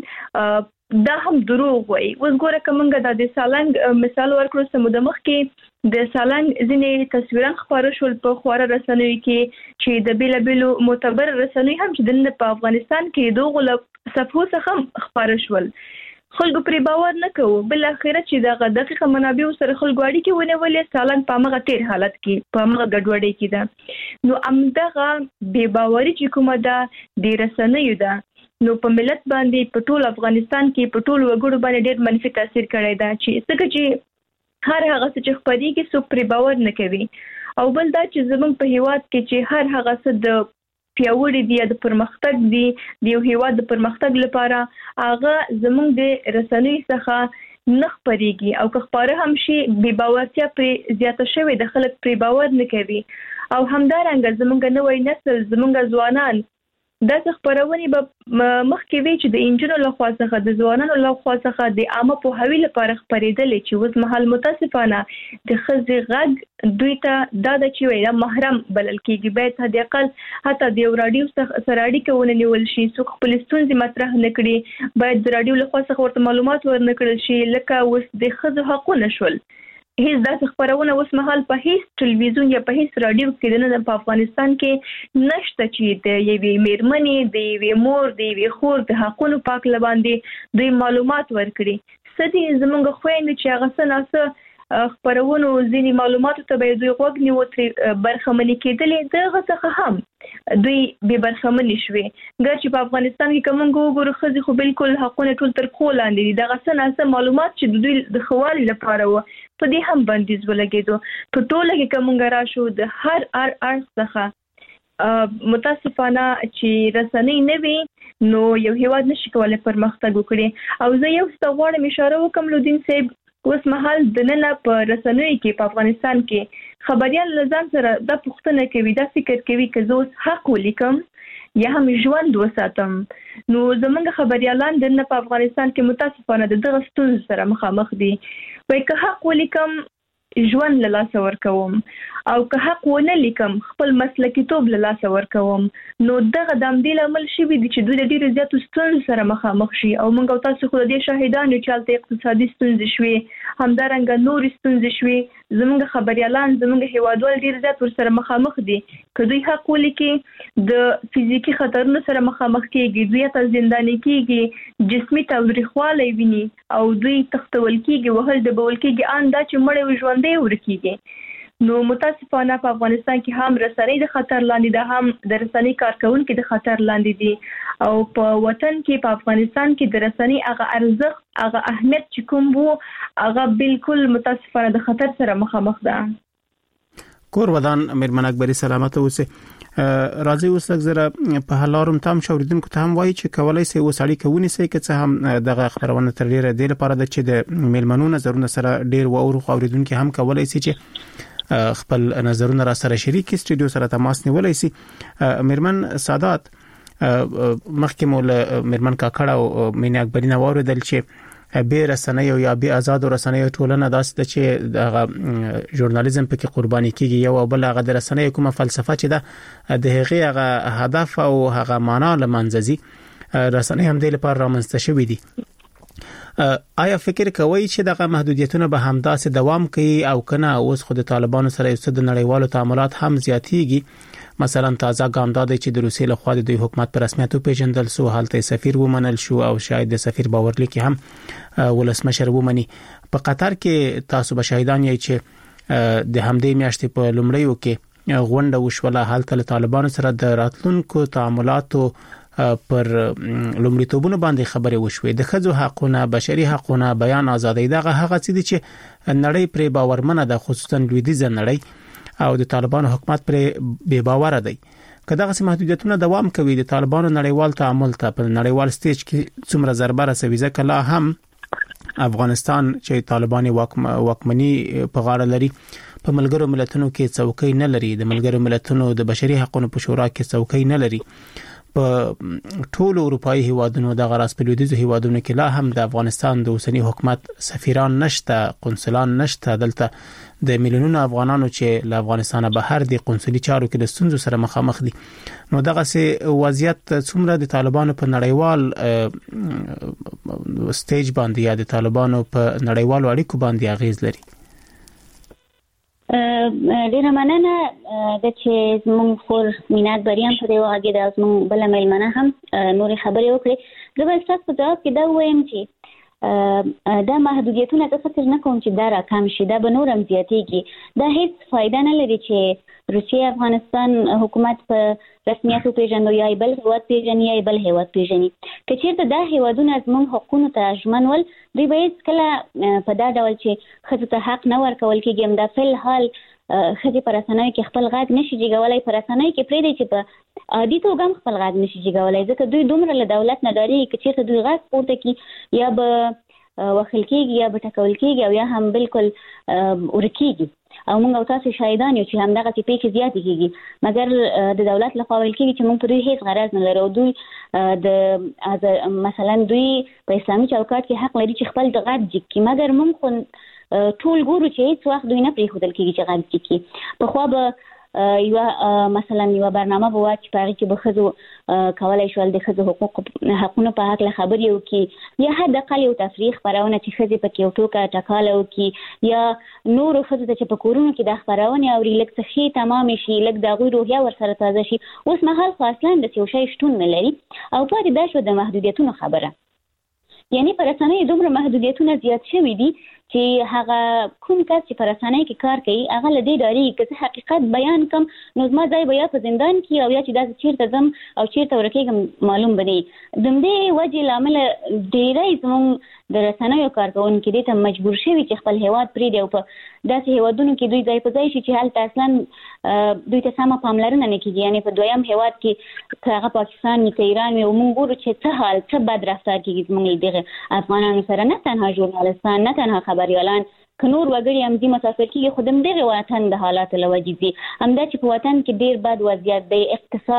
دا هم دروغ وایي اوس ګوره کومګه د سالنګ مثال ورکړو سمو د مخ کې د سالنګ ځینې تصویران خبرو شول په خواره رسنیو کې چې د بیل بیلو معتبر رسنیو هم چې د په افغانستان کې دوغه صفحو څخه خبرو شول خلکو پرې باور نه کوو بل اخرت چې دغه دقیقه منابع سره خلکو اړیکې ونیولې سالنګ په هغه تیر حالت کې په هغه ګډوډۍ کې ده نو امدغه بې باوري چې کومه ده د رسنیو ده نو په ملت باندې په ټول افغانستان کې په ټول وګړو باندې ډېر منفي تاثیر کړی ده چې څنګه چې هر هغه څه چې خبرېږي څوک پرې باور نه کوي او بل دا چې زموږ په هیواد کې چې هر هغه څه د پیاوړي دي د پرمختګ دي د یو هیواد د پرمختګ لپاره هغه زموږ د رسنیو څخه نه خبرېږي او که خبره هم شي بې باورتیا پرې زیاته شوې د خلک پرې باور نه کوي او همدارنګه زموږ نوی نسل زموږ ځوانان دا خبرونه به مخکې وی چې د انجنونو له خوا څخه د ځوانانو له خوا څخه د عامه په هوی لپاره خبرېدل چې اوس مهال متاسفانه د خزي غږ دوی ته دا د چې ویلا محرم بلل کېږي باید هدي اقل حتی د رادیو سره اړیکه ونیول شي څوک خپل ستونزې مطرح نکړي باید د رادیو له خوا څخه ورته معلومات ورنکړل شي لکه اوس د خزو حقونه شول هیڅ داسې خبرونه اوس مهال په هیڅ ټلویزیون یا په هیڅ رادیو کې نه په افغانستان کې نشته چې د یوې میرمنې د یوې مور د یوې خور د حقونو پاک لباندې دوی معلومات ورکړي سدي زمونږ خويند چې هغه سناسه خبرونه ځینی معلوماتو ته به دوی غوږ نیوتري برخمنې کېدلې دغه څخه هم دوی به برخمنې شوي ګر چې په افغانستان کې کوم ګورو خزي خو بالکل حقونه ټول تر خو لاندې دي دغه سناسه معلومات چې دوی د خوالي لپاره و په دې هم بندیز ولګېدو په ټوله کې کومګه راشو د هر ار ار څخه متاسفانه چې رسنۍ نه وي نو یو هیواد نشي کولای پرمختګ وکړي او زه یو څه غواړم اشاره وکم لودین صاحب اوس مهال د نن په رسنیو کې په افغانستان کې خبريال لزان سره د پښتنه کوي د فکر کوي چې زه حق ولیکم یا هم ژوند وساتم. نو زمونږ خبريالان د په افغانستان کې متاسفانه د دغه ستونزو سره مخامخ دي. وای که حق ولیکم ژوند له لاسه ورکوم او که حق ونه لیکم خپل مسلکیتوب له لاسه ورکوم. نو دغه د همدې لامل شوي دي چې دوی د ډېرو زیاتو ستونزو سره مخامخ شي او موږ او تاسو خو د دې شاهدان یو چې هلته اقتصادي ستونزې شوې، همدارنګه نورې ستونزې شوې. زموږ خبریالان زموږ هیوادوال ډېر زیات ورسره مخامخ دي. که دوی حق ولیکي د فزیکي خطرونو سره مخامخ کېږي، دوی ته زنداني کېږي، جسمي تاوتریخوالی ویني او دوی تختول کېږي، وهل ډبول کېږي، ان دا چې مړی ژوندی ورکېږي. نو متاسفانه په افغانستان کې هم رسنۍ د خطر لاندې ده، هم د رسنۍ کارکونکي د خطر لاندې دي او په وطن کې په افغانستان کې د رسنۍ هغه ارزښت هغه اهمیت چې کوم وو هغه بالکل متاسفانه د خطر سره مخامخ ده. کور ودان مېرمن اکبري سلامت اوسه. راځي اوس لږ په هلاروم تام شوریدونکو ته هم وایي چې کولای سي وسړی کوونی سي که څه هم دغه خبرونه تر ډیره د لپاره د چې د میلمنو نظرونه سره ډیر وورو خوریدونکو هم کولای سي چې خپل نظرونه را سره شریک استودیو سره تماس نیولای سي. میرمن سادات مخکې مول میرمن کاکړه او مینه اکبري نوور دل چې به رسنۍ او یا به آزاد رسنۍ ټولنه داسته چې د ژورنالیزم په کې قرباني کیږي یو بل هغه د رسنۍ کومه فلسفه چې د د هغه هغه هدف او هغه معنا لمنځي رسنۍ هم د لپاره رامنځته شوې دي. آیا فکر کوئ چې دغه محدودیتونه به همداسې دوام کوي او کنه اوس خو د طالبانو سره یو څه د نړیوالو تعاملات هم زیاتېږي؟ مثلا تازه ګام دا دی چې د روسیې لخوا د دوی حکومت په رسمیت پیژندل شو، هلته سفیر ومنل شو او شاید د سفیر باور لیکي هم ولسمشر ومني. په قطر کې تاسو به شاهدان یې چې د همدې میاشتې په لومړیو کې غونډه وشوله، هلته له طالبانو سره د راتلونکو تعاملاتو پر لومړیتوبونو باندې خبرې وشوې. د ښځو حقونه، بشري حقونه، بیان ازادي دغه هغه څه دي چې نړۍ پرې باورمنه ده، خصوصا لویدیځه نړۍ او د طالبانو حکومت پرې بے باور دی. که دغه محدودیتونه دوام کوي د طالبانو نړیوال تعامل ته په نړیوال سټیج کې څومره ضربه رسوي، ځکه لا هم افغانستان چې طالبان واکمني په غاړه لري په ملګرو ملتونو کې څوکۍ نه لري، د ملګرو ملتونو د بشري حقوقو په شورا کې څوکۍ نه لري. په ټولو اروپאי هیوادونو د غراس په لویدیځو هیوادونو کې لا هم د افغانستان د اوسنی حکومت سفیران نشته، قنصلان نشته. دلته د میلیونونو افغانانو چې له افغانستان بهر دي قنصلي چارو کې د ستونزو سره مخامخ دي. نو دغه سه وضعیت څومره د طالبانو په نړیوال سټیج باندې یا د طالبانو په نړیوالو اړیکو باندې اغیز لري؟ ډیره مننه د چې زموږ خور مینه اکبري هم په دې وخت کې د زموږ بل میلمنه هم نورې خبرې وکړي. زه به ستاسو په ځواب کې دا وایم چې دا محدودیتونه زه فکر نه کوم چې دا راکم شي، دا به نور هم زیاتېږي. دا هیڅ فایده نه لري چې روسیې افغانستان حکومت په رسمیت وپېژني یا بل هیواد پیژني یا بل هیواد پیژني. که چېرته دا هیوادونه زموږ حقوقو ته ژمن ول، دوی به هېڅکله په دا ډول چې ښځو ته حق نه ورکول کېږي همدا فل حال ښځې په رسنیو کې خپل غږ نشي جګولی، په رسنیو کې پرېږدي چې په عادي توګه هم خپل غږ نشي جګولی، ځکه دوی دومره له دولت نه ډارېږي. که چېرته دوی غږ پورته کړي یا به وخل کېږي یا به ټکول کېږي او یا هم بالکل ورکېږي. او موږ او تاسو شاهدان یو چې همدغه څه پیښې زیاتې کېږي، مګر د دولت لخوا ویل کېږي چې موږ په دوی هېڅ غرض نه لرو. دوی د مثلا دوی په اسلامي چوکاټ کې حق لري چې خپل د غږ جګ کړي، مګر موږ خو ټول ګورو چې هېڅ وخت دوی نه پرېښودل کېږي چې غږ جګ کړي. پخوا به یوه مثلا یوه برنامه به وه چې په هغې کې به ښځو کولی شول د ښځو حقوقو حقونو په هکله خبرې وکړي، یا حد اقل یو تفریح خپرونه چې ښځې پکې یو ټوکه ټکاله وکړي، یا نورو ښځو ته چې په کورونو کې دا خپرونې اوري لږ څه ښې تمامې شي، لږ د هغوی روحیه ورسره تازه شي. اوس مهال خو اصلا داسې یو شی شتون نه لري. او پاتې دا شوه د محدودیتونو خبره، یعنی په رسنیو دومره محدودیتونه زیات شوي دي چې هغه کوم کس چې په رسنۍ کې کار کوي هغه له دې ډارېږي که زه حقیقت بیان کړم نو زما ځای به یا په زندان کې او یا چې داسې چېرته ځم او چېرته ورکېږم معلوم به نه وي. د همدې وجې له امله ډېری زموږ د رسنیو کارکوونکي دې ته مجبور شوي چې خپل هیواد پرېږدي او په داسې هیوادونو کې دوی ځای په ځای شي چې هلته اصلا دوی ته سمه پاملرنه نه کېږي. یعنې په دویم هیواد کې که هغه پاکستان وي که ایران وي او موږ ګورو چې څه حال څه بد رفتار کېږي زموږ له دغه افغانانو سره، نه تنها ژورنالستان نه تنها خبریالان که نور وګړي هم ځي مسافر کېږي، خو د همدغې وطن د حالاتو له وجې ځي. همدا چې په وطن کې ډېر بد وضعیت دی، اقتصاد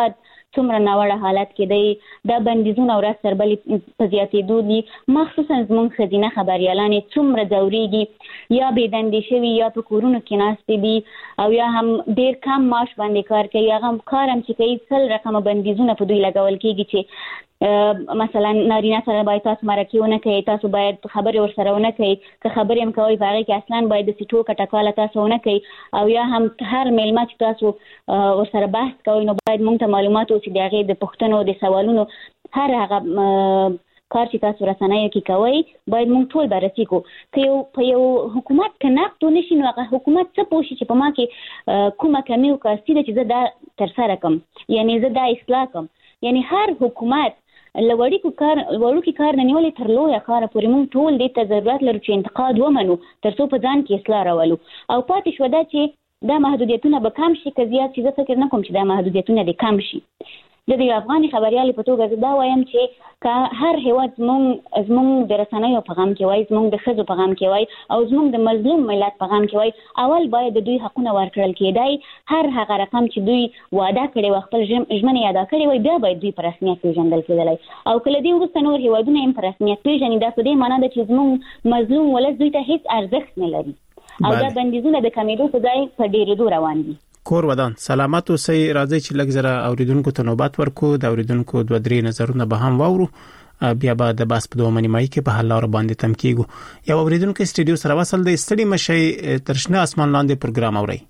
څومره ناوړه حالت کې دی. دا بندیزونه ورځ تر بلې په زیاتېدو دي، مخصوصا زموږ ښځینه خبریالانې څومره ځورېږي، یا بې دندې شوي یا په کورونو کې ناستې دي او یا هم ډېر کم معاش باندې کار کوي. هغه کار هم چې کوي سل رقمه بندیزونه په دوی لګول کېږي چې مثلا نارینه سره باید تاسو مرکې ونه کوئ، تاسو باید خبرې ورسره ونه کوئ، که خبرې هم کوئ په هغې کې اصلا باید د سیټو کټکاله تاسو ونه کوئ، او یا هم هر میلمه چې تاسو ورسره بحث کوئ نو باید موږ ته معلومات اوسي د هغې د پوښتنو د سوالونو هر هغه کار چې تاسو رسنیو کې کوئ باید موږ ټول بررسي کړو. که یو په یو حکومت که نقد ونه شي نو هغه حکومت څه پوه شي چې په ما کې کومه کمي او کاسي ده چې زه دا ترسره کړم، یعنې زه دا اصلاح کړم. یعنې هر حکومت له وړوکي کار وړوکي کار نه نیولې تر لویه کاره پورې موږ ټول دې ته ضرورت لرو چې انتقاد ومنو تر څو په ځان کې اصلاح راولو. او پاتې شوه دا چې دا محدودیتونه به کم شي که زیات شي. زه فکر نه کوم چې دا محدودیتونه دې کم شي. د دې افغاني خبریالۍ په توګه زه دا وایم چې که هر هېواد زموږ زموږ د رسنیو په غم کې وای، زموږ د ښځو په غم کې وای او زموږ د مظلوم ملت په غم کې وای، اول باید د دوی حقونه ورکړل کېدای. هر هغه رقم چې دوی وعده کړی و خپل ژمنې ادا کړې وای بیا باید دوی په رسمیت پېژندل کېدلی. او که له دې وروسته نور هېوادونه هم په رسمیت پېژني دا په دې معنا ده چې زموږ مظلوم ولس دوی ته هېڅ ارزښت نه لري او دا بندیزونه د کمېدو په ځای په ډېرېدو روان دي. کور ودان سلامت اوسئ. راځي چې لږ زره اوریدونکو ته نوبت ورکو، د اوریدونکو دوه درې نظرونه به هم واورو، بیا به د باس په دوه نیمایي کې په حل لار باندې تم کېږو. یو اوریدونکو سټډیو سره وصل دی. ستړي مشي تر شنه اسمان لاندې پروګرام اوري.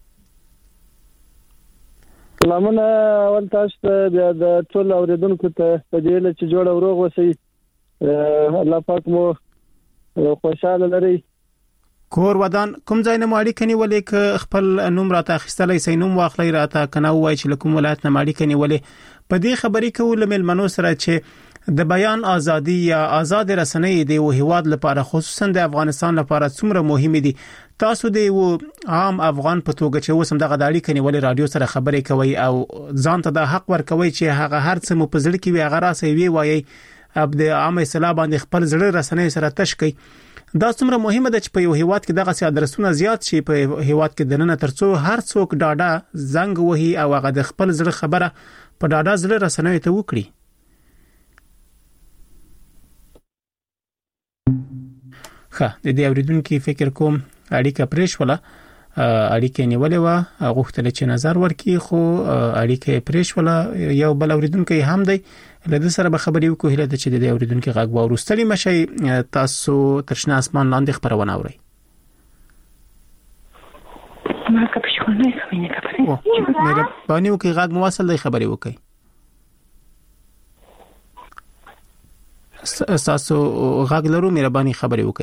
سلامونه اول تاسو ته بیا د ټول اوریدونکو ته په دې لچ جوړ او روغ وسی. الله پاک مو خوشاله لري. کور ودان کوم ځای نه ماړی کني ولې ک خپل نوم راته اخیستلای سي نوم واخلای راته کنه وای چې کوم ولایت نه ماړی کني ولې په دې خبرې کول ملمنو سره چې د بیان ازادي یا آزاد رسنۍ دی او هیواد لپاره خصوصا د افغانستان لپاره څومره مهمه دي. تاسو دی او عام افغان په توګه چې اوسم دغه داړي کني ولې رادیو سره خبرې کوي او ځان ته د حق ورکوي چې هغه هر څه مو په ځل کې وي هغه راسي وی وایي اب د عام اصلاح باندې خپل ځړ رسنۍ سره تشکي. دا څومره مهمه ده چې په یو هیواد کې دغه سي ادرسونه زیات شي په هیواد کې دننه ترڅو هر څوک ډاډه زنګ وهي او هغه د خپل زړه خبره په ډاډه زړه رسنۍ ته وکړي. ښه د دې اوریدونکو فکر کوم اړیکه پرېښوله، اړیکه نیولې و، غوښتل چې نظر ورکړي خو اړیکه پرېښوله. یو بل اوریدونکو هم دی له دې سره به خبرې وکړو. هله چې د دې اوریدونکو غږ واورستلی مشي تاسو ترشنه اسمان لاندې خبرونه اوري. ما کپ شخونه خمینه کپره مې باندې وکي غږ مواصل دی خبرې وکي. تاسو غږ لرو مې باندې خبرې وکي.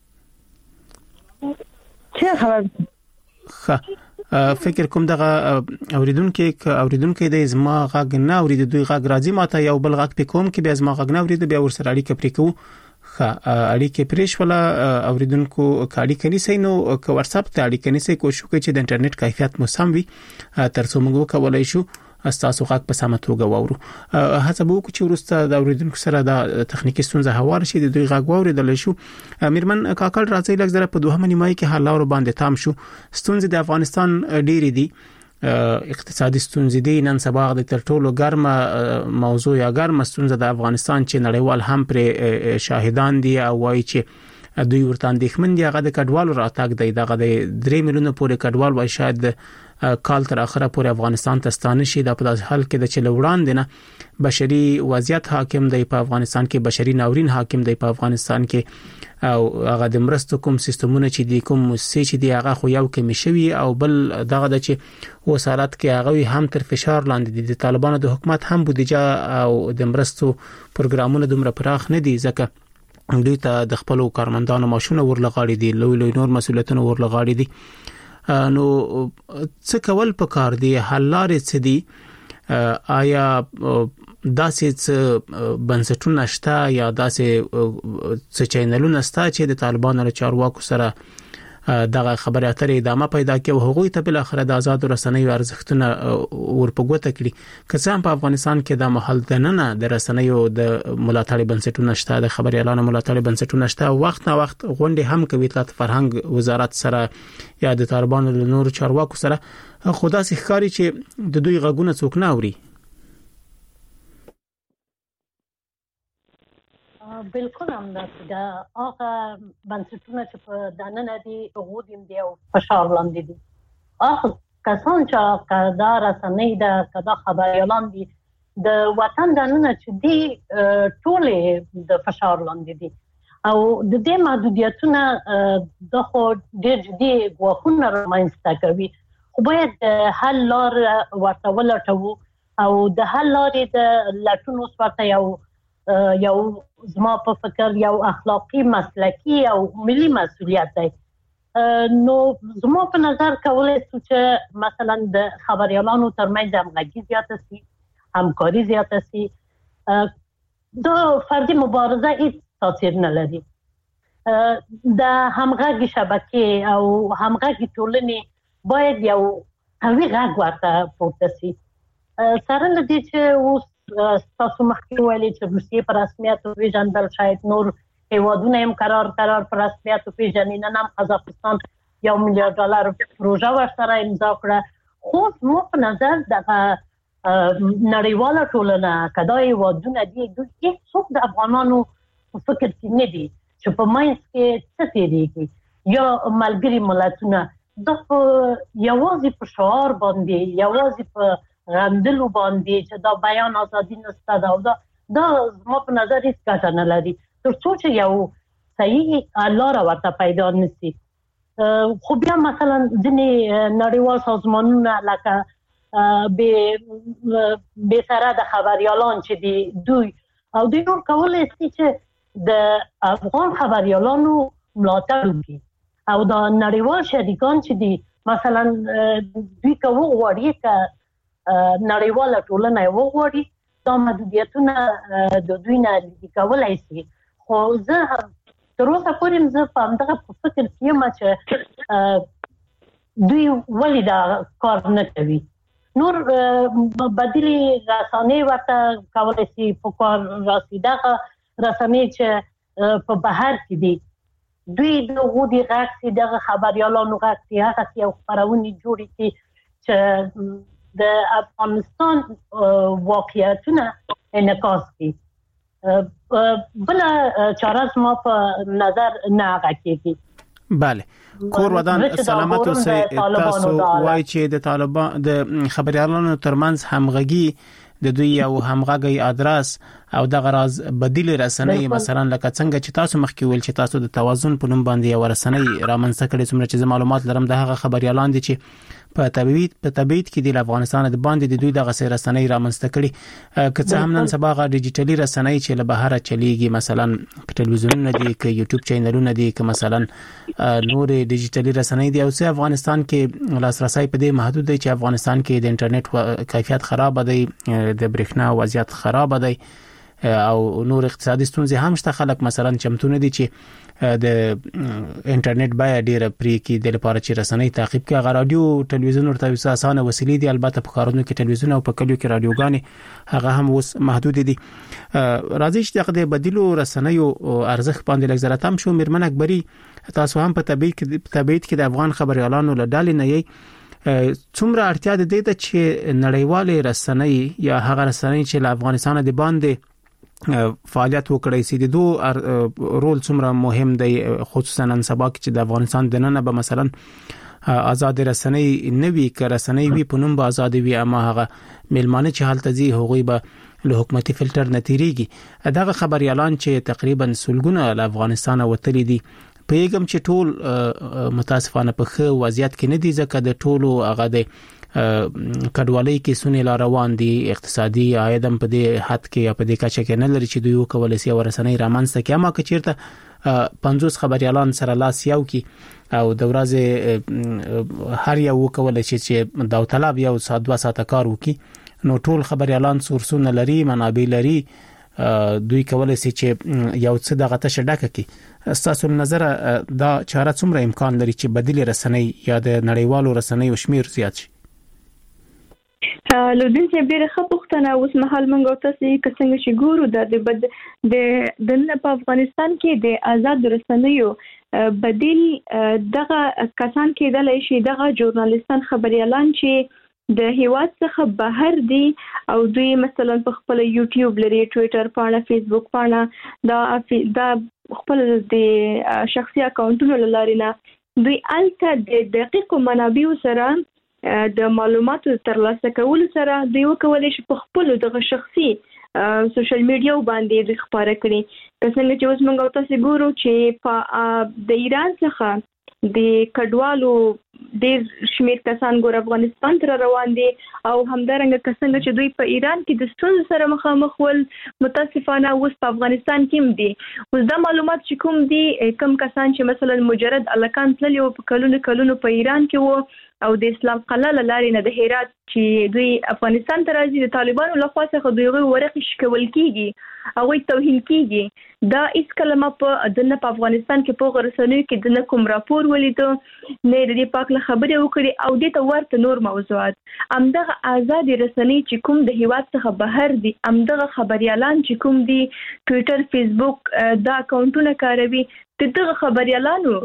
څه خبر؟ ښه فکر کوم دغه اوریدونکو ک اوریدونکو د زما غږ نه اورید دوی غږ راځي ماته یو بل غږ پکوم کې بیا زما غږ نه اورید بیا ورسره اړیکه پرې کوو. ښه اړیکه پرېښوله اوریدونکو کاړي کني سي نو ک واتس اپ ته اړیکه ني سي کوشش کوي چې د انټرنیټ کیفیت مو سم وي ترڅو موږ وکولای شو تاسو غږ په سمه توګه واورو. هڅه به وکړو چې ورسته د اوریدونکو سره د تخنیکی ستونزه هوار شي د دوی غږ واوریدل شو. میرمن کاکل راځي لږ زره په دوه نیمایي کې حل لار باندې تام شو. ستونزې د افغانستان ډېری دي، اقتصادي ستونزې دي. نن سبا د تر ټولو ګرمه موضوع یا ګرمه ستونزه د افغانستان چې نړیوال هم پر شاهدان دي او وایي چې دوی ورته اندېښمن دي هغه د کډوالو راتګ دی. دغه د درې میلیونه پورې کډوال وای شاید کال تر اخره پورې افغانستان ته ستانه شي. د په داس حال کې د چلوړان دي نه بشري وضعیت حاکم دی په افغانستان کې، بشري ناورین حاکم دی په افغانستان کې او هغه د مرستو کوم سیستمونه چې دی کوم مؤسسې چې دی هغه خو یو کمی شوی او بل دغه د چې وسارت کې هغه هم تر فشار لاندې دي. د طالبانو د حکومت هم بودیجه او د مرستو پروګرامونه دومره پراخ نه دي ځکه دوی ته د خپل کارمندانو ماشونه ورلغاړي دي، لوی لوی نور مسولیتونه ورلغاړي دي. نو څه کول پکار دي؟ حل لارې څه دي؟ آیا داسې بنسټونه شته یا داسې څه چینلونه شته چې د طالبانو له چارواکو سره دغه خبرې اترې ادامه پیدا کوي او هغوی ته بل اخر د آزاد رسنیو ارزښتونه ورپګوته کړي؟ که څه هم په افغانستان کې د محل دننه د رسنیو د ملاتړ بنسټونه شته، د خبري اعلان ملاتړ بنسټونه شته، وخت نه وخت غونډې هم کوي د فرهنګ وزارت سره یا د طالبانو له نور چارواکو سره. خدا سي ښکاری چې د دوی غږونه څوک نه اوري. بالکل همداسې ده. هغه بنسټونه چې په دننه دي هغوی دي دی او فشار لاندې دي. هغه کسان چې کدا رسنۍ ده کدا خبريالان دي د وطن دننه چې دي ټول د فشار لاندې دي او د دې محدودیتونه د خو ډېر جدي غوښنه رامنځته کوي. خو باید د حل لار ورته ولټوو او د حل لارې د لټون وسپارته یو یو زما په فکر یو اخلاقی مسلکی او ملي مسؤلیت دی. نو زما په نظر کولای شو چې مثلا د خبريالانو ترمنځ همغږي زیاته شي، همکاري زیاته شي. د فردي مبارزه هیڅ تاثیر نه لري. د همغږي شبکې او همغږي ټولنې باید یو قوي غږ ورته پورته شي. سره له دې چې اوس تاسو مخکې ویلي چې روسیې په رسمیت وپېژندل، شاید نور هیوادونه هم قرار قرار په رسمیت وپېژني. نن هم قزاقستان یو میلیارډ ډالر پروژه ورسره امضا کړه. خو زما په نظر دغه نړیواله ټولنه کدا هیوادونه دي دوی هیڅوک د افغانانو فکر کې نه دي چې په منځ کې څه تېرېږي یا ملګري ملتونه دا یوازې په شعار باندې یوازې په غندلو باندې چې دا بیان ازادي نشته دا دا دا زما په نظر هیڅ ګټه نه لري تر څو چې یو صحیح لار ورته پیدا نشي. خو بیا مثلا ځینې نړیوال سازمانونه لکه به به سره د خبريالان چې دي دوی او دوی نور کولای شي چې د افغان خبريالانو ملاتړ وکړي او د نړیوال شریکان چې دي مثلا دوی کوو وړي ک نړیواله ټولنه وغوړي دا محدودیتونه د دوی نه لري کولای شي. خو زه تر اوسه پورې زه په همدغه فکر کې یم چې دوی ولې دا کار نه کوي. نور بدیلي رسنۍ ورته کولای شي په کار راسي. دغه رسنۍ چې په بهر کې دي دوی د غوډي غږ سي دغه خبريالانو غږ سي هغه یو خبرونه جوړي چې چې د افغانستان واقعیتونه انعکاس کوي. بل چاره ما په نظر نه راکېږي. بله کور ودان سلامت اوسئ. تاسو وایي چې د طالبان د خبريالانو ترمنځ همغږي د دوی یو همغږي ادرس او د غراز بدیل رسنۍ مثلا لکه څنګه چې تاسو مخکې ویل چې تاسو د توازن په نوم باندې یو رسنۍ رامنځته کړې څومره چې معلومات لرم د هغه خبريالان دي چې په تبعید په تبعید کې د افغانستان د باندې د دوی دغه سره رسنۍ رامنځته کړي. که څه هم نن سبا غا ډیجیټلي رسنۍ چې له بهر چلیږي مثلا په ټلویزیونونو دي که یوټیوب چینلونه دي که مثلا نور ډیجیټلي رسنۍ دي او څه افغانستان کې لاسرسي په دې محدود دی چې افغانستان کې د انټرنیټ کیفیت خراب دی، د برېښنا وضعیت خراب دی او نور اقتصادي ستونزې هم شته. خلک مثلا چمتونه دي چې د انټرنیټ بیا ډیره پری کې د لپاره چې رسنۍ تعقیب کې غا رادیو ټلویزیون ورته اساسانه وسیلې دي. البته په کارونو کې ټلویزیون او په کلیو کې رادیوګانې هغه هم اوس محدود دي. راځي چې د بدیلو رسنیو ارزښت باندې لږ هم شو. میرمن اکبري تاسو هم په تبعید کې تبعید کې د افغان خبريالانو له ډلې نه یې څومره اړتیا ده د چې نړیوال رسنۍ یا هغه رسنۍ چې له افغانستان د باندې فعالیت وکړي سي د دوه رول څومره مهم دی خصوصا نن سبا کې چې د افغانستان د نن به مثلا آزاد رسنۍ نوي ک رسنۍ وي په نوم به آزاد وي اما هغه ملمانه چې حالت زی هغوی به له حکومتي فلټر نتیریږي. دغه خبريالان چې تقریبا سلګونه له افغانستان وتلي دي پیغام چې ټول متاسفانه په خو وضعیت کې نه دي ځکه د ټولو هغه د کډوالۍ کې سونې لا روان دي، اقتصادي عاید هم په دې حد کې یا په دې کچه کې نه لري چې دوی وکولای شي ورسنۍ رامنځته کړي. اما که چیرته پنځوس خبريالان سره لاس یو کی او د ورځې هر یو وکولای شي چې داوطلب یو ساعت دوه ساعته کار وکړي نو ټول خبريالان سورسونه لري، منابع لري، دوی کولای شي چې یو څه دغه ته شډکه کی. تاسو نظر دا چاره څومره امکان لري چې بدیل رسنۍ یا د نړیوالو رسنۍ شمیر زیات شي؟ لودین چې ډیره ښه پوښتنه اوس مهال موږ تاسو کې څنګه چې ګورو د د د په افغانستان کې د آزاد رسنیو بدیل دغه کسان کېدلای شي دغه ژورنالیستان خبريالان چې د هیواد څخه بهر دي او دوی مثلا په خپل یوټیوب لري، ټوئیټر پاڼه، فیسبوک پاڼه، دا دا خپل د شخصي اکاونټونو لاري نه دوی الته د دقیق منابع سره د معلوماتو ترلاسه کول سره دوی وکولای شي په خپل دغه شخصي سوشل میډیا باندې د خبره کړي. څنګه چې اوس موږ تاسو ګورو چې په د ایران څخه د کډوالو ډېر شمیر کسان ګور افغانستان ته روان دي او همدارنګه کسان چې دوی په ایران کې د ستونزو سره مخامخ ول متاسفانه اوس په افغانستان کې دي. اوس دا معلومات چې کوم دي کم کسان چې مثلا مجرد الکان تللی او په کلونو کلونو په ایران کې وو او د اسلام قلعه لاري نه د هرات چې دوی افغانستان ته راځي د طالبانو لخوا څخه دوی ورقې شکول کیږي او توهین کیږي. دا هیڅ کلمه په دنه په افغانستان کې په غرسنوي کې د کوم راپور ولیدو نه د پاک له خبرې وکړي او د ته ورته نور موضوعات. امدغه آزاد رسنۍ چې کوم د هیواد څخه بهر دي، امدغه خبريالان چې کوم دي ټوئیټر، فیسبوک دا اکاونټونه کاروي، دغه خبريالانو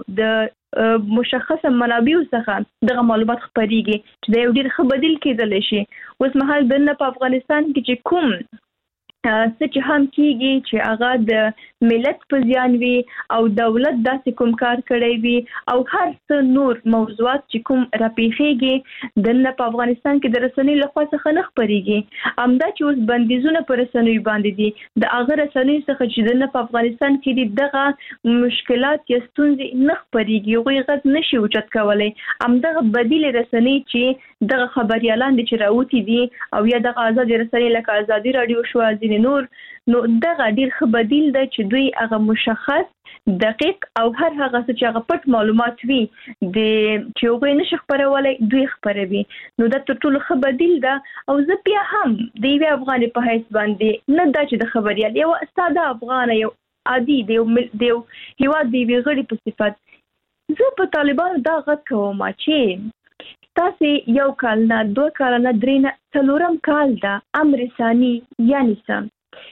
د مشخصه منابع څخه دغه معلومات خبريږي چې د یو ډیر ښه بدیل کېدل شي. اوس مهال د په افغانستان کې چې کوم څه چې هم کیږي چې هغه د ملت په زیان وي او دولت داسې کوم کار کړی وي او هر څه نور موضوعات چې کوم راپیښیږي د په افغانستان کې د رسنۍ لخوا څخه نه خبريږي. امدا چې اوس بندیزونه پر رسنۍ باندې دي د هغه رسنۍ څخه چې د په افغانستان کې دي دغه مشکلات یا ستونزې نه خبريږي، غوي غږ نشي اوچت کولای. امدغه بدیل رسنۍ چې دغه خبريالان چې راوتی دي او یا دغه آزاد رسنۍ لکه آزادي رادیو شو نور نو دغه ډیر ښه بدیل دی چې دوی هغه مشخص دقیق او هر هغه څه چې هغه پټ معلومات وي د چې هغه نشه خبرولای دوی خبروي. نو دا تر ټولو ښه بدیل ده او زه بیا هم د یو افغاني په حیث باندې نه دا چې د خبريال یو ساده افغان یو عادي دی یو هیواد دی ویغړي په صفات زه په طالبانو دا غږ کوم چې تاسو یو کال نه دوه کال نه درې نه څلورم کال دا امر ثاني یعنی سم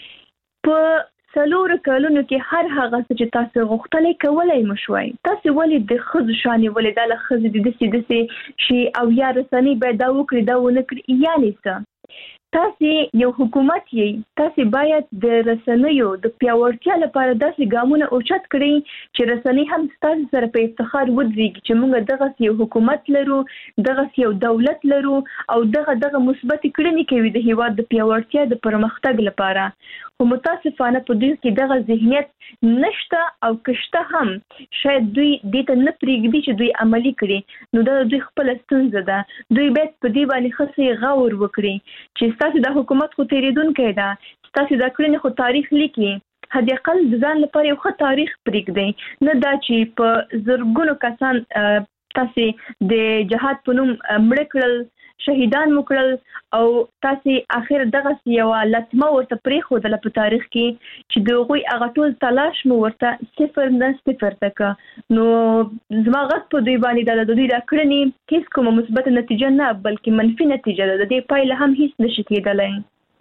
په څلور کلونو کې هر هغه څه چې تاسو غوښتلې کولای مشوي. تاسو ولې د خزو شانې ولې د خزو د دسي دسي شي او یا رسنۍ به دا وکړي دا ونه کړی یعنی څه تاسو یو حکومت یې تاسو باید د رسنیو د پیاوړتیا لپاره داسې ګامونه اوچت کړئ چې رسنۍ هم تاسو سره په افتخار ودرېږي چې موږ دغه یو حکومت لرو، دغه یو دولت لرو او دغه دغه مثبت کړنې کوي د هیواد د پیاوړتیا د پرمختګ لپاره. خو متاسفانه په دوی کې دغه ذهنیت نشته او کشته هم شاید دوی دې ته نه پرېږدي چې دوی عملي کړي. نو دا دوی خپل ستونزه ده. دوی باید په دې باندې خاصه غور وکړي چې تاسو د حکومت خو تیریدونکې ده، تاسو د کړنې خو تاریخ لیکي، هدي اقل د ځان لپاره یو ښه تاریخ پرېږدي، نه دا چې په زرګونو کسان تاسو د جهاد په نوم مړ کړل، شهیدان وکړل او تاسو اخر دغه یو لطمه ورته پرې خو د په تاریخ کې چې دوی هغه ټول تلاش مو ورته صفر نه صفر تک. نو زما غږ په دوی باندې د دوی د کړنې هیڅ کومه مثبت نتیجه نه بلکې منفي نتیجه ده. د دې پایله هم هیڅ نشي کېدلای.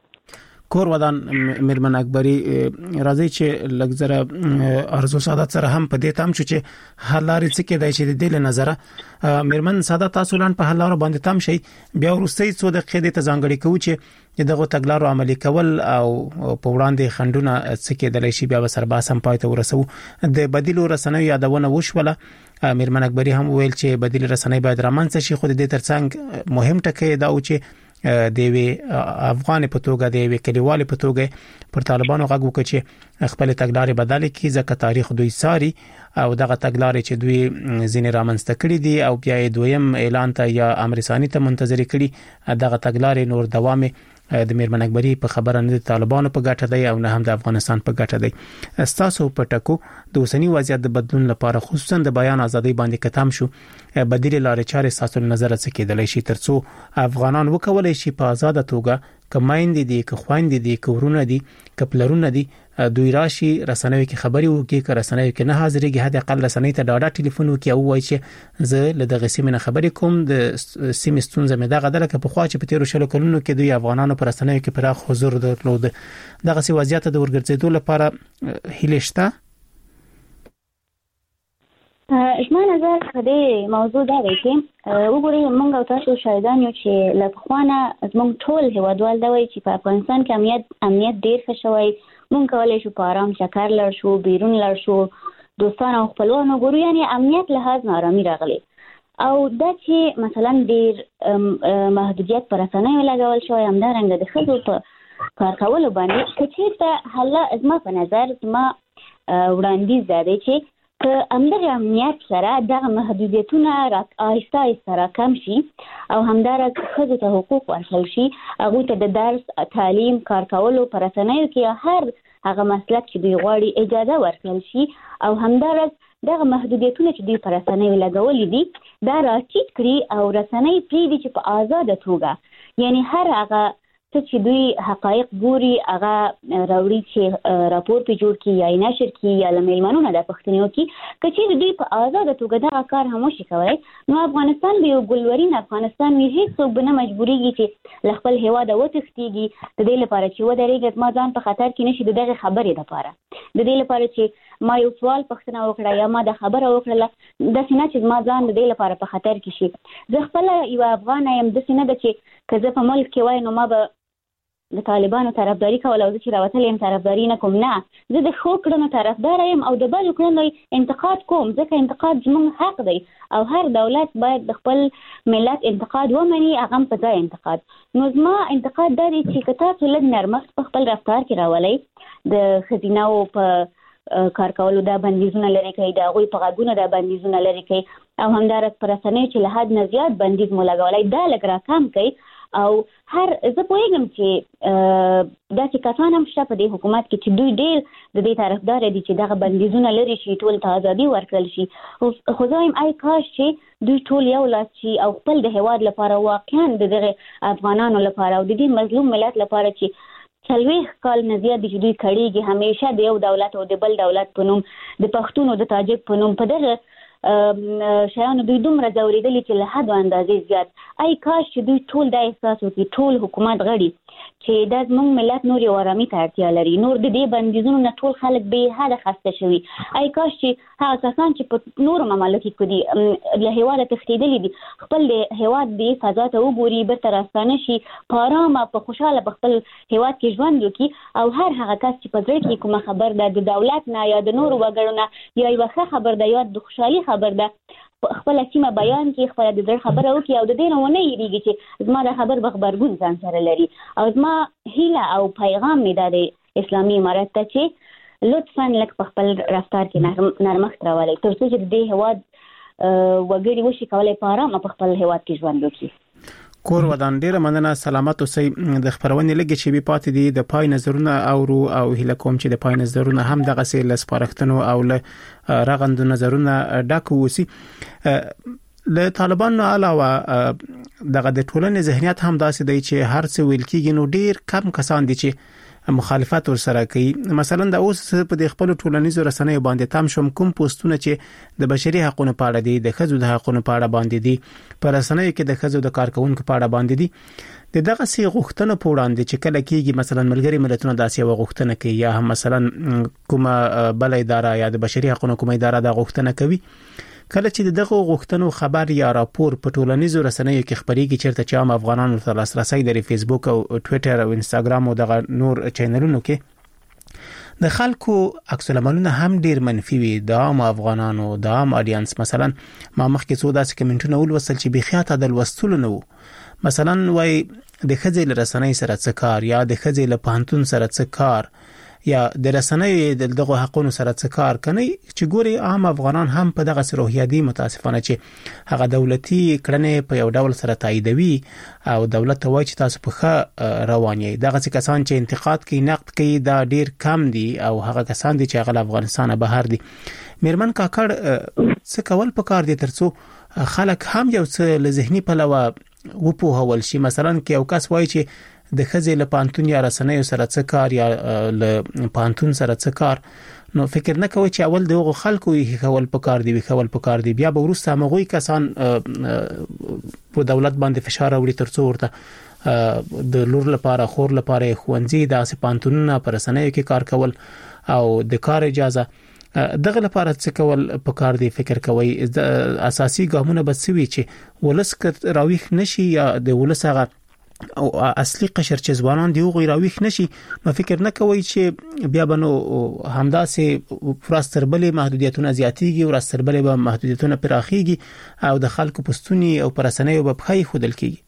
کور ودان میرمن اکبری راځي چې لګزره ارزو سعادت سره هم په دې تام چې حلاري څه کې دای چې د دې نظر میرمن سعادت تاسو لان په حلارو باندې تام شي بیا ورستي څو د قیدې ته ځانګړي کوي چې دغه تګلارو عملي کول او په وړاندې خندونه څه کې دلای شي بیا سر باسم پاتې ورسو د بدیلو رسنوي یادونه وشوله. میرمن اکبری هم ویل چې بدیل رسنۍ باید رامنځته شي، خو د دې ترڅنګ مهم ټکی دا و چې د وی افغان په توګه د وی کلیوال په توګه پر طالبانو غږ وکړي چې خپل تګلارې بدل کړي ځکه تاریخ دوی ساري او دغه تګلارې چې دوی زین رامنځته کړي دي او بیا دویم اعلان ته یا امر ثاني ته منتظر کړي دغه تګلارې نور دوام د میرمن اکبری په خبره نه د طالبانو په ګټه دی او نه هم د افغانستان په ګټه دی. استاسو په ټکو د اوسنی وضعیت د بدلون لپاره خصوصا د بیان ازادي باندې کتام شو بدیل لارې چارې ساتل نظر څخه کېدلی شي ترڅو افغانان وکولای شي په آزاد توګه کمایند دي که خويند دي که ورونه دي که پلرونه دي دوی راشي رسنوي کې خبري وکي که رسنوي کې نه حاضرېږي هدا اقل رسنوي ته ډاډه ټلیفون وکي او وایي چې زه له دغه سیمه خبري کوم د سیمه ستونزه مې دغه دلته په خوا چې په تیر شلو کلونو کې دوی افغانانو پر رسنوي کې پراخ حضور درلود. دغه سی وضعیت د ورګرځېدو لپاره هیله شته. زما نظر په دې موضوع دا دی چې وګورئ موږ او تاسو شاهدان یو چې له پخوانه زموږ ټول هیوادوال دا وایي چې په افغانستان کې امنیت امنیت ډېر ښه شوی، موږ کولی شو په آرام چکر لاړ شو، بیرون لاړ شو، دوستان او خپلوان وګورو، یعنې امنیت لحاظ نارامي راغلی. او دا چې مثلا ډېر محدودیت پر رسنیو لګول شوی، همدارنګه د ښځو په کار کولو باندې که چېرته حاله زما په نظر زما وړاندیز دا دی چې که همدغه امنیت سره دغه محدودیتونه آهسته آهسته راکم شي او همدارنګه ښځو ته حقوق ورکړل شي، هغوی ته د درس، تعلیم، کار کولو په رسنیو کې یا هر هغه مسلک چې دوی غواړي اجازه ورکړل شي او همدارنګه دغه محدودیتونه چې دوی په رسنیو لګولي دي دا راټیټ کړي او رسنۍ پرېږدي چې په آزاده توګه، یعنې هر هغه څه چې دوی حقایق ګوري هغه راوړي چې راپور پې جوړ کړي یا یې نشر کړي یا له میلمنو نه دا پوښتنې وکړي. که چېرې دوی په آزاده توګه دغه کار هم وشي کولی نو افغانستان به یو ګلورین افغانستان وي، هېڅوک به نه مجبورېږي چې له خپل هېواده وتښتېږي د دې لپاره چې ودرېږي زما ځان په خطر کې نه شي د دغې خبرې لپاره، د دې لپاره چې ما یو سوال پوښتنه وکړه یا ما دا خبره وکړله، داسې نه چې زما ځان د دې لپاره په خطر کې شي. زه خپله یوه افغانه یم، داسې نه ده چې که زه په ملک کې وای نو ما به د طالبانو طرفداري کول او زه چې راوتلی یم طرفداري نه کوم، نه، زه د ښو کړنو طرفداره یم او د بدو کړنو انتقاد کوم، ځکه انتقاد زموږ حق دی او هر دولت باید د خپل ملت انتقاد ومني، هغه هم په ځای انتقاد. نو زما انتقاد دا دی چې که تاسو لږ نرمښت په خپل رفتار کې راولئ، د ښځینهو په کار کولو دا بندیزونه لرې کوي، د هغوی په غږونو دا بندیزونه لرې کوي او همدارنګه په رسنیو چې له حد نه زیات بندیز مو لګولی دا لږ راکم کوي. او هر زه پوهېږم چې داسې کسان هم شته په دې حکومت کې چې دوی ډېر د دې طرفداره دي چې دغه بندیزونه لرې شي، ټول ته ازادي ورکړل شي. خو زه وایم ای کاش چې دوی ټول یو لاس شي او خپل د هېواد لپاره واقعا د دغه افغانانو لپاره او د دې مظلوم ملت لپاره چې څلوېښت کال نه زیات دي چې دوی کړېږي همیشه د یو دولت او د بل دولت په نوم، د پښتون او د تاجک په نوم په دغه شیانو دوی دومره ځورېدلي چې له حد و اندازې زیات. ای کاش چې دوی ټول دا احساس وکړي، ټول حکومت غړي چې دا زموږ ملت نور یو آرامي ته اړتیا لري، نور د دې بندیزونو نه ټول خلک بې حده خسته شوي. ای کاش چې هغه کسان چې په نورو ممالکو کې دي له هېواده تښتېدلي دي خپل د هېواد دې فضا ته وګوري، بېرته راستانه شي، په ارامه په خوشحاله په خپل هېواد کې ژوند وکړي او هر هغه کس چې په زړه کې کومه خبر ده د دولت نه یا د نورو وګړو نه یا یوه ښه خبر ده یا د خوشحالي خبر ده خپل سیمه بیان کې خپل د زړه خبره وکړي او د دې نه ونه یېرېږي چې زما دا خبر به خبرګون ځان سره لري. او زما هیله او پیغام مې دا دی اسلامي امارت ته چې لطفا لږ په خپل رفتار کې نرمښت راولئ تر څو چې د دې هېواد وګړي وشي کولی په ارامه په خپل هېواد کې ژوند وکړي. کور ودان ډیره مننه، سلامت اوسئ. د خبرونې لګي چې بي پاتې دي د پای نظرونه اورو او هله کوم چې د پای نظرونه هم دغه سه لسپارښتنو او له رغند نظرونه ډک وسی. له طالبانو علاوه دغه د ټولنې ذهنیت هم داسې دی چې هر څه ویل کېږي نو ډیر کم کسان دي چې مخالفت ورسره کوي. مثلا د اوس په د خپل ټولنیزو رسنیو باندې تام شوم کوم پوسټونه چې د بشري حقوقو په اړه دي، د ښځو د حقوقو په اړه باندې دي، په رسنیو کې د ښځو د کارکونکو په اړه باندې دي، د دغه سي غوښتنه په وړاندې چې کله کېږي مثلا ملګری ملتونه داسې یو غوښتنه کوي یا هم مثلا کومه بل اداره یا د بشري حقوقو کومه اداره د غوښتنه کوي، کله چې دغه غوښتنو خبر یا راپور په ټولنیزو رسنیو کې خبريږي چیرته چې عام افغانانو ته لاسرسي لري فیسبوک او ټوئیټر او انستګرام او دغه نور چینلونو کې، د خلکو عکس العملونه هم ډیر منفي وي د عام افغانانو د عام اډینس. مثلا ما مخکې څو داسې کمنټونه ولوستل چې بخیاته د لوستلو نه وو، مثلا وای د خځې له رسنۍ سره څه کار یا د خځې له پانتون سره څه کار یا د رسنۍ د دغه حقونو سره څه کار کني، چې ګوري عام افغانان هم په دغه سروحیادي متاسفانه چې هغه دولتي کړنې په یو ډول سره تاییدوي او دولت ته وایي چې تاسو په ښه روان یې. دغه کسان چې انتقاد کوي نقد کوي دا ډیر کم دي او هغه کسان دي چې هغه افغانستان بهر دي. میرمن کاکړ څه کول پکار دي ترڅو خلک هم یو څه له ذهني پلوه وپوهول شي؟ مثلا کې یو کس وایي چې د خځې له پانتون یا رسنیو سره څه کار یا له پانتون سره څه کار، نو فکر نه کوي چې اول دغه خلکو یې خول پکار دی خول پکار دی بیا به ورسته مغوي کسان په دولت باندې فشار وړي ترڅو ورته د لور لپاره خور لپاره خوندزي د پانتونونو پر رسنیو کې کار کول او د کار اجازه دغه لپاره څه کول پکار دی فکر کوي اساسي ګامونه بسوي چې ولس راويخ نشي یا د ولسغه او اصلي قشر چې ځوانان دی غوي راويخ نشي نو فکر نه کوي چې بیا بنو همداسې فرستربلې محدودیتونه زیاتېږي او فرستربلې به محدودیتونه پراخيږي او د خلکو پستونی او پرسنۍ او په خای خودل کیږي.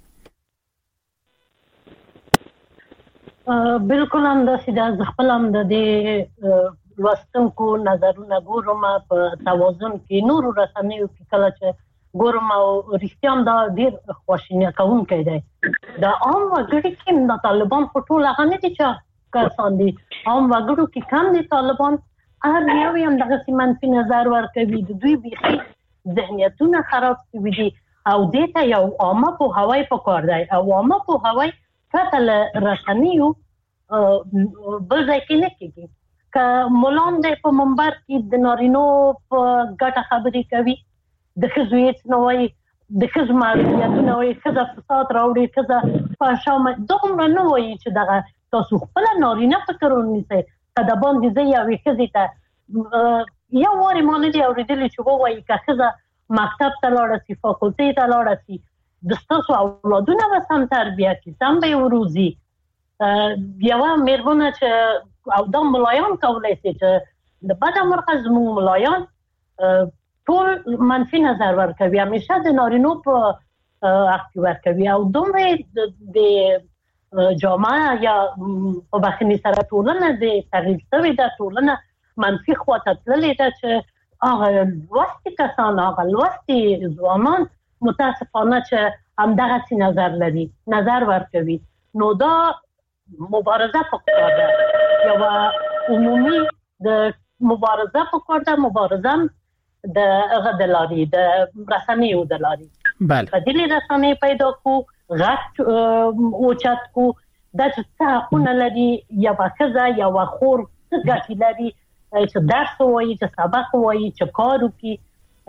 بالکل هم د سیده خپل هم د دې لوستونکو نظرونه ګورم په توازن کې نور رسنیو کې کله چې ګورم او رښتیا هم دا ډېر خواشینی کوونکی دی. د عام وګړي کې د طالبان په ټول هغه نه دي چې کسان دي عام وګړو کې کم دي طالبان هر یو هم دغه منفي نظر ورکوي د دوی بيخي ذهنیتونه خراب شوي دي او دې ته یو عامه پوهاوی پکار دی او عامه پوهاوی کته له رسنیو بل ځای کې نه کېږي که مولان دی په منبر کې د نارینو په ګټه خبرې کوي د ښځو هېڅ نه وایي د ښځو محدودیتونه وایي ښځه فساد راوړي ښځه فحشا دومره نه وایي چې دغه تاسو خپله نارینه فکر ونیسئ که د باندې زه یوې ښځې ته یو وارې ما نه دي اورېدلي چې ووایي که ښځه مکتب ته لاړه سي فاکولټۍ ته لاړه سي د ستاسو اولادونه به سم تربیه کړي سم به یې وروزي. یوه مېرمنه چې او دا ملایان کولی شي چې د بده مرغه زموږ ملایان ټول منفي نظر ورکوي همیشه د نارینو په حق کې ورکوي او دومره د جامعه یا په بخښنې سره ټولنه د تغییر شوې ده ټولنه منفي خواته تللې ده چې هغه لوستي کسان هغه لوستي ځوانان متاسفانه چې همدغه سي نظر لري نظر ورکوي نو دا مبارزه پکار ده یو عمومي د مبارزه پکار ده مبارزه د غدلاري د رسنیو د لاري بله بدیل رسنۍ پیدا کو غټ اوچت کو د څه حقونه لري یو ښځه یو خور څه ګټې لري چې درس وایي چې سبق وایي چې کار وکړي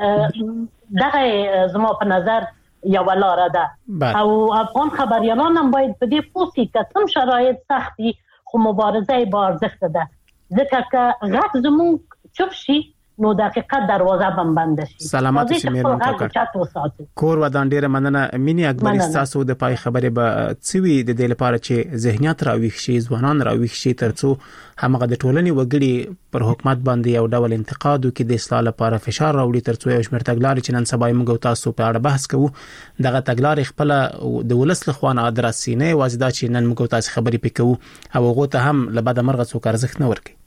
دغه زما په نظر یو لاره ده او افغان خبريالان هم باید په دې پوه شي که څوم شرایط سختي خو مبارزه یې با ارزښته ده ځکه که غږ زموږ چوپ شي نو دقیقه دروازه بم بند شي سلامات شي مېرمن ټوکر کور ودان ډیره مننه مینی اکبر تاسو د پای خبره به څوي د دې لپاره چې ذهنیت راويخ شي ځوانان راويخ شي ترڅو همغه د ټولنې وګړي پر حکومت باندې یو ډول انتقاد وکړي د اصلاح لپاره فشار راوړي ترڅو یو شمېر تګلارې چې نن سبا موږ تاسو په اړه بحث کوو دغه تګلارې خپل د ولس له خوا نه ادرسي نه وازدا چې نن موږ تاسو خبرې پکوو او هغه ته هم لبد مرغه څوک ارزښت نه ورکړي.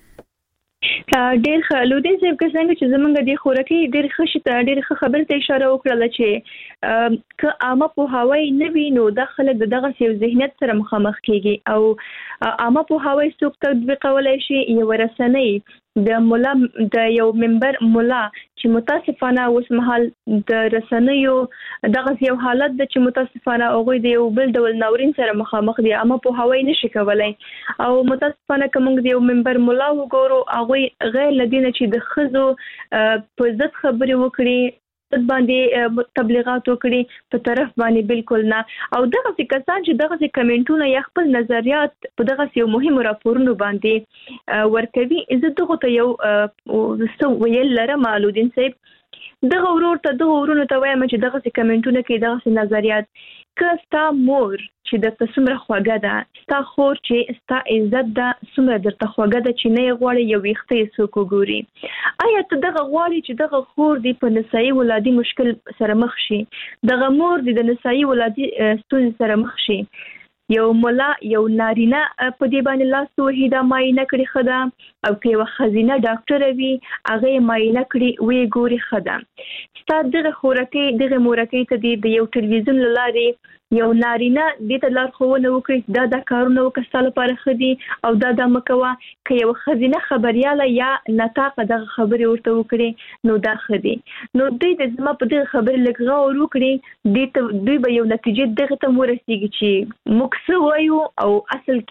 ډېر خلودین چې څنګه چې زمونږ د خورکي ډېر خشي ته ډېر خبر ته اشاره وکړه چې ک عامه پوهاوی نه وي نو د خلک دغه یو ذهنیت سره مخامخ کیږي او عامه پوهاوی څوک تطبیقولای شي یو رسنۍ د مولا د یو منبر مولا چې متاسفانه اوس مهال د رسنیو دغه یو حالت د چې متاسفانه هغه د یو بل ډول ناورین سره مخامخ دي عامه پوهاوی نشي کولای او متاسفانه کوم د یو منبر مولا وګورو هغه غیر لدینه چې د خزو په ضد خبرې وکړي باندې تبلیغات وکړي په طرف باندې بالکل نه او دغه کسان چې دغه کمنټونه یا خپل نظریات په دغه یو مهم راپورونو باندې ورکوي عزت دغه ته یو څه ویل لره معلودین صاحب دغه ورور ته دغه ورونو ته وایم چې دغه کمنټونه کې دغه نظریات کستا مور چې د تسمره خوګه ده ستا خور چې ستا عزت ده سمره درته خوګه ده چې نه غواړي یو وختې سوق ګوري آیا ته دغه غواړي چې دغه خور دی په نسایي ولادي مشکل سره مخ شي دغه مور دی د نسایي ولادي ستونزې سره مخ شي یو مولا یو نارینه په دې باندې لاس توحیدا ماینه کړی خدا او کې و خزینه ډاکټر وی هغه ماینه کړی وی ګوري خدا ستاسو دغه خورکې دغه مورکې ته د یو ټلویزیون لارې یو نارینه د ته لار خوونه وکړي دا د کارونه وکړل لپاره خدي او دا د مکوا کې یو خزینه خبرياله یا نتاقه د خبري ورته وکړي نو دا خدي نو دوی د زما په دغه خبرې لګغه وکړي د دوی به یو نتیجه دغه ته ورسیږي چې مکسو وایو او اصل کې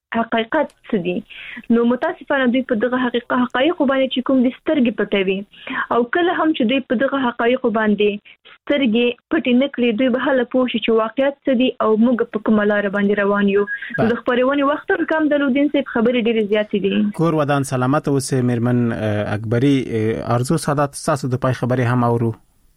حقیقت څه دي. نو متاسفانه دوی په دغه حقیقت حقایق باندې چې کوم د سترګې پټوي او کله هم چې دوی په دغه حقایق باندې سترګې پټې نه کړي دوی به هله پوه شي چې واقعیت څه دي او موږ په کومه لار باندې روان یو. د خبرونې وخت کم د لودین صاحب خبرې ډېرې زیاتې دي. کور ودان سلامت اوسې میرمن اکبری. ارزو سادات تاسو د پای خبرې هم اورو.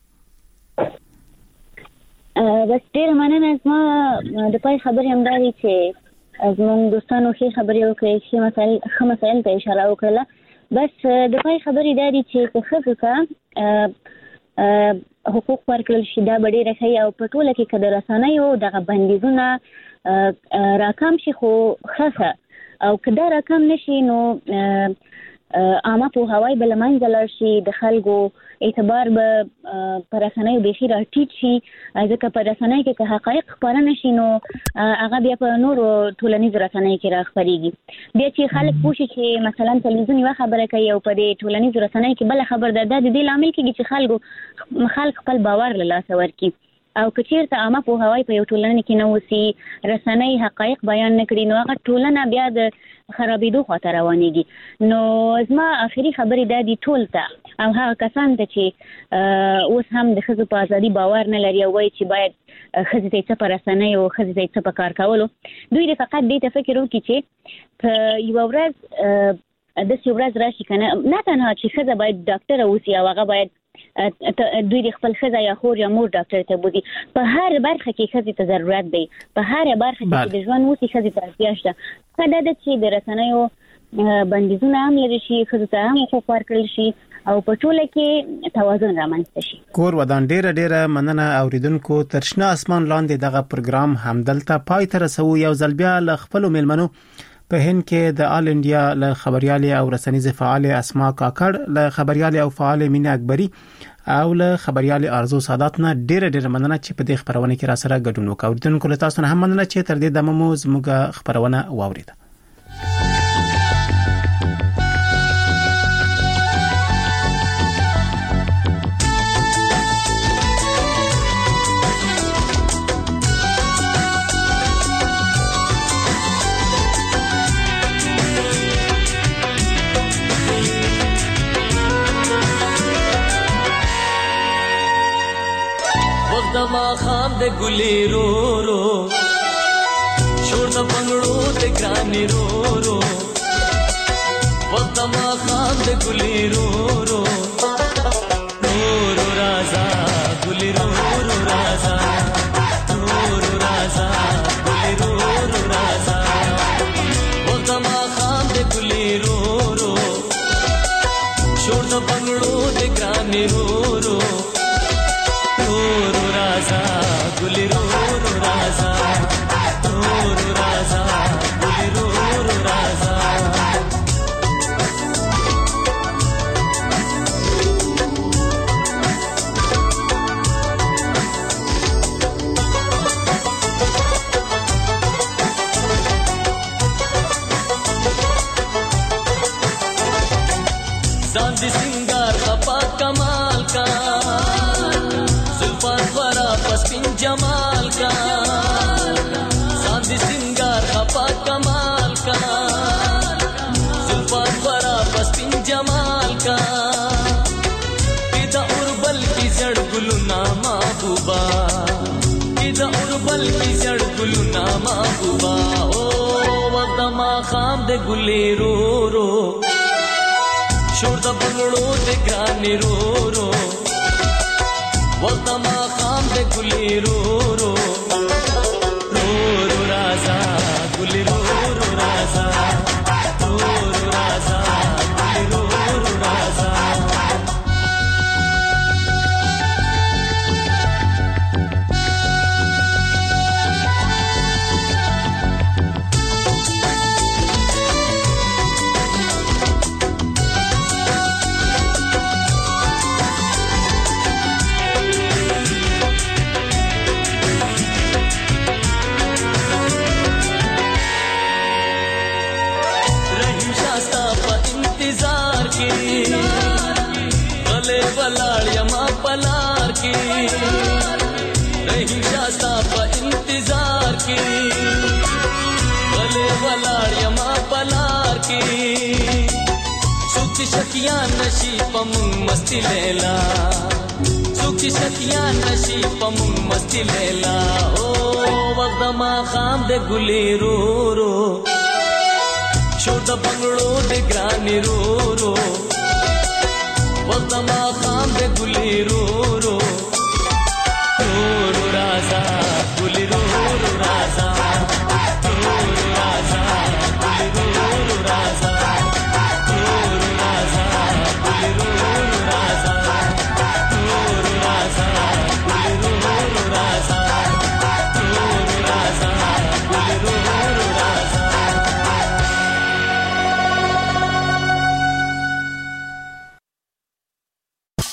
بس ډېر مننه. زما د پای خبرې هم دا دي چې زموږ دوستانو ښې خبرې وکړې، ښې مسایل ښه مسایل ته اشاره وکړله. بس د پای خبرې دا دي چې که ښځو ته حقوق ورکړل شي دا به ډېره ښه او په ټوله کې که د رسنیو دغه بندیزونه راکم شي خو ښه ښه او که دا راکم نه شي نو عامه پوهاوی به له منځه لاړ شي، د خلکو اعتبار به په رسنیو بیخي راټیټ شي. ځکه په رسنیو کې که حقایق خپاره نه شي نو هغه بیا په نورو ټولنیزو رسنیو کې راخپرېږي. بیا چې خلک پوه شي چې مثلا تلویزیون یوه خبره کوي او په دې ټولنیزو رسنیو کې بله خبره ده، دا د دې لامل کېږي چې خلکو خلک خپل باور له لاسه ورکړي. او که چیرته عامه پوهاوی په یو ټولنه کې نه وسي، رسنۍ حقایق بیان نه کړي، نو هغه ټولنه بیا د خرابېدو خواته روانېږي. نو زما آخري خبرې دا دي ټول ته او هغه کسان ته چې اوس هم د ښځو په ازادي باور نه لري او وایي چې باید ښځې ته یې څه په رسنیو او ښځې ته یې څه په کار کولو، دوی دې فقط دې ته فکر وکړي چې په یوه ورځ داسې ورځ راشي که نه نه تنها چې ښځه باید ډاکټره اوسي او هغه باید دوی د خپل ښځه یا خور یا مور ډاکټر ته بوځي، په هر برخه کې ښځې ته ضرورت دی، په هر برخه کې چې د ژوند اوسي ښځې ته اړتیا شته. ښه دا ده چې د رسنیو بندیزونه هم لرې شي، ښځو ته هم حقوق ورکړل شي او په ټوله کې توازن رامنځته شي. کور ودان ډېره ډېره مننه اوریدونکو. تر شنه اسمان لاندې دغه پروګرام همدلته پای ته رسوو. یو ځل بیا له خپلو میلمنو په هند کې د آل انډیا له خبريالې او رسنیزې فعال اسما کاکړ، له خبريالې او فعال مینه اکبری او له خبريالې ارزو سادات نه ډېر ډېر مننه چې په دې خبرونه کې را سره ګډون وکړ. اوریدونکو له تاسو نه هم مننه چې تر دې دمه مو زموږ خبرونه واوریده. دما خام د ګلې رو رو شور د پنګړو د ګرانې رو رو دما خام د ګلې رو رو رو رازا ګلې رو رو رازا رو رازا ګلې رو رو رازا دما خام د ګلې رو رو شور د پنګړو د ګرانې رو رو رو رازا ګلې رو رو رازا رو رازا ګلې رو رو رازا ځان دې سنگار خپا کمال کا जमाल का सांदी सिंगार खपा कमाल का जुल्फान बरा पस्तिन जमाल का इदा उर्बल की जड़ गुलुना महबूबा इदा उर्बल की जड़ गुलुना महबूबा ओ वदमा खाम दे गुले रो रो शोर द बंगड़ो दे ग्राने रो रो वदमा खाम दे गुले रो रो रो रो राजा गुले रो रो राजा रो रो राजा गुले रो रो राजा पलार की रही शास्ता पर इंतजार की गले वलाड़िया سوچ شکیا نشي پم مستی لیلا سوچ شکیا نشي پم مستی لیلا او وقت ما خام د ګلې رو رو شو د بنگړو د ګرانی رو رو وقت ما خام د ګلې رو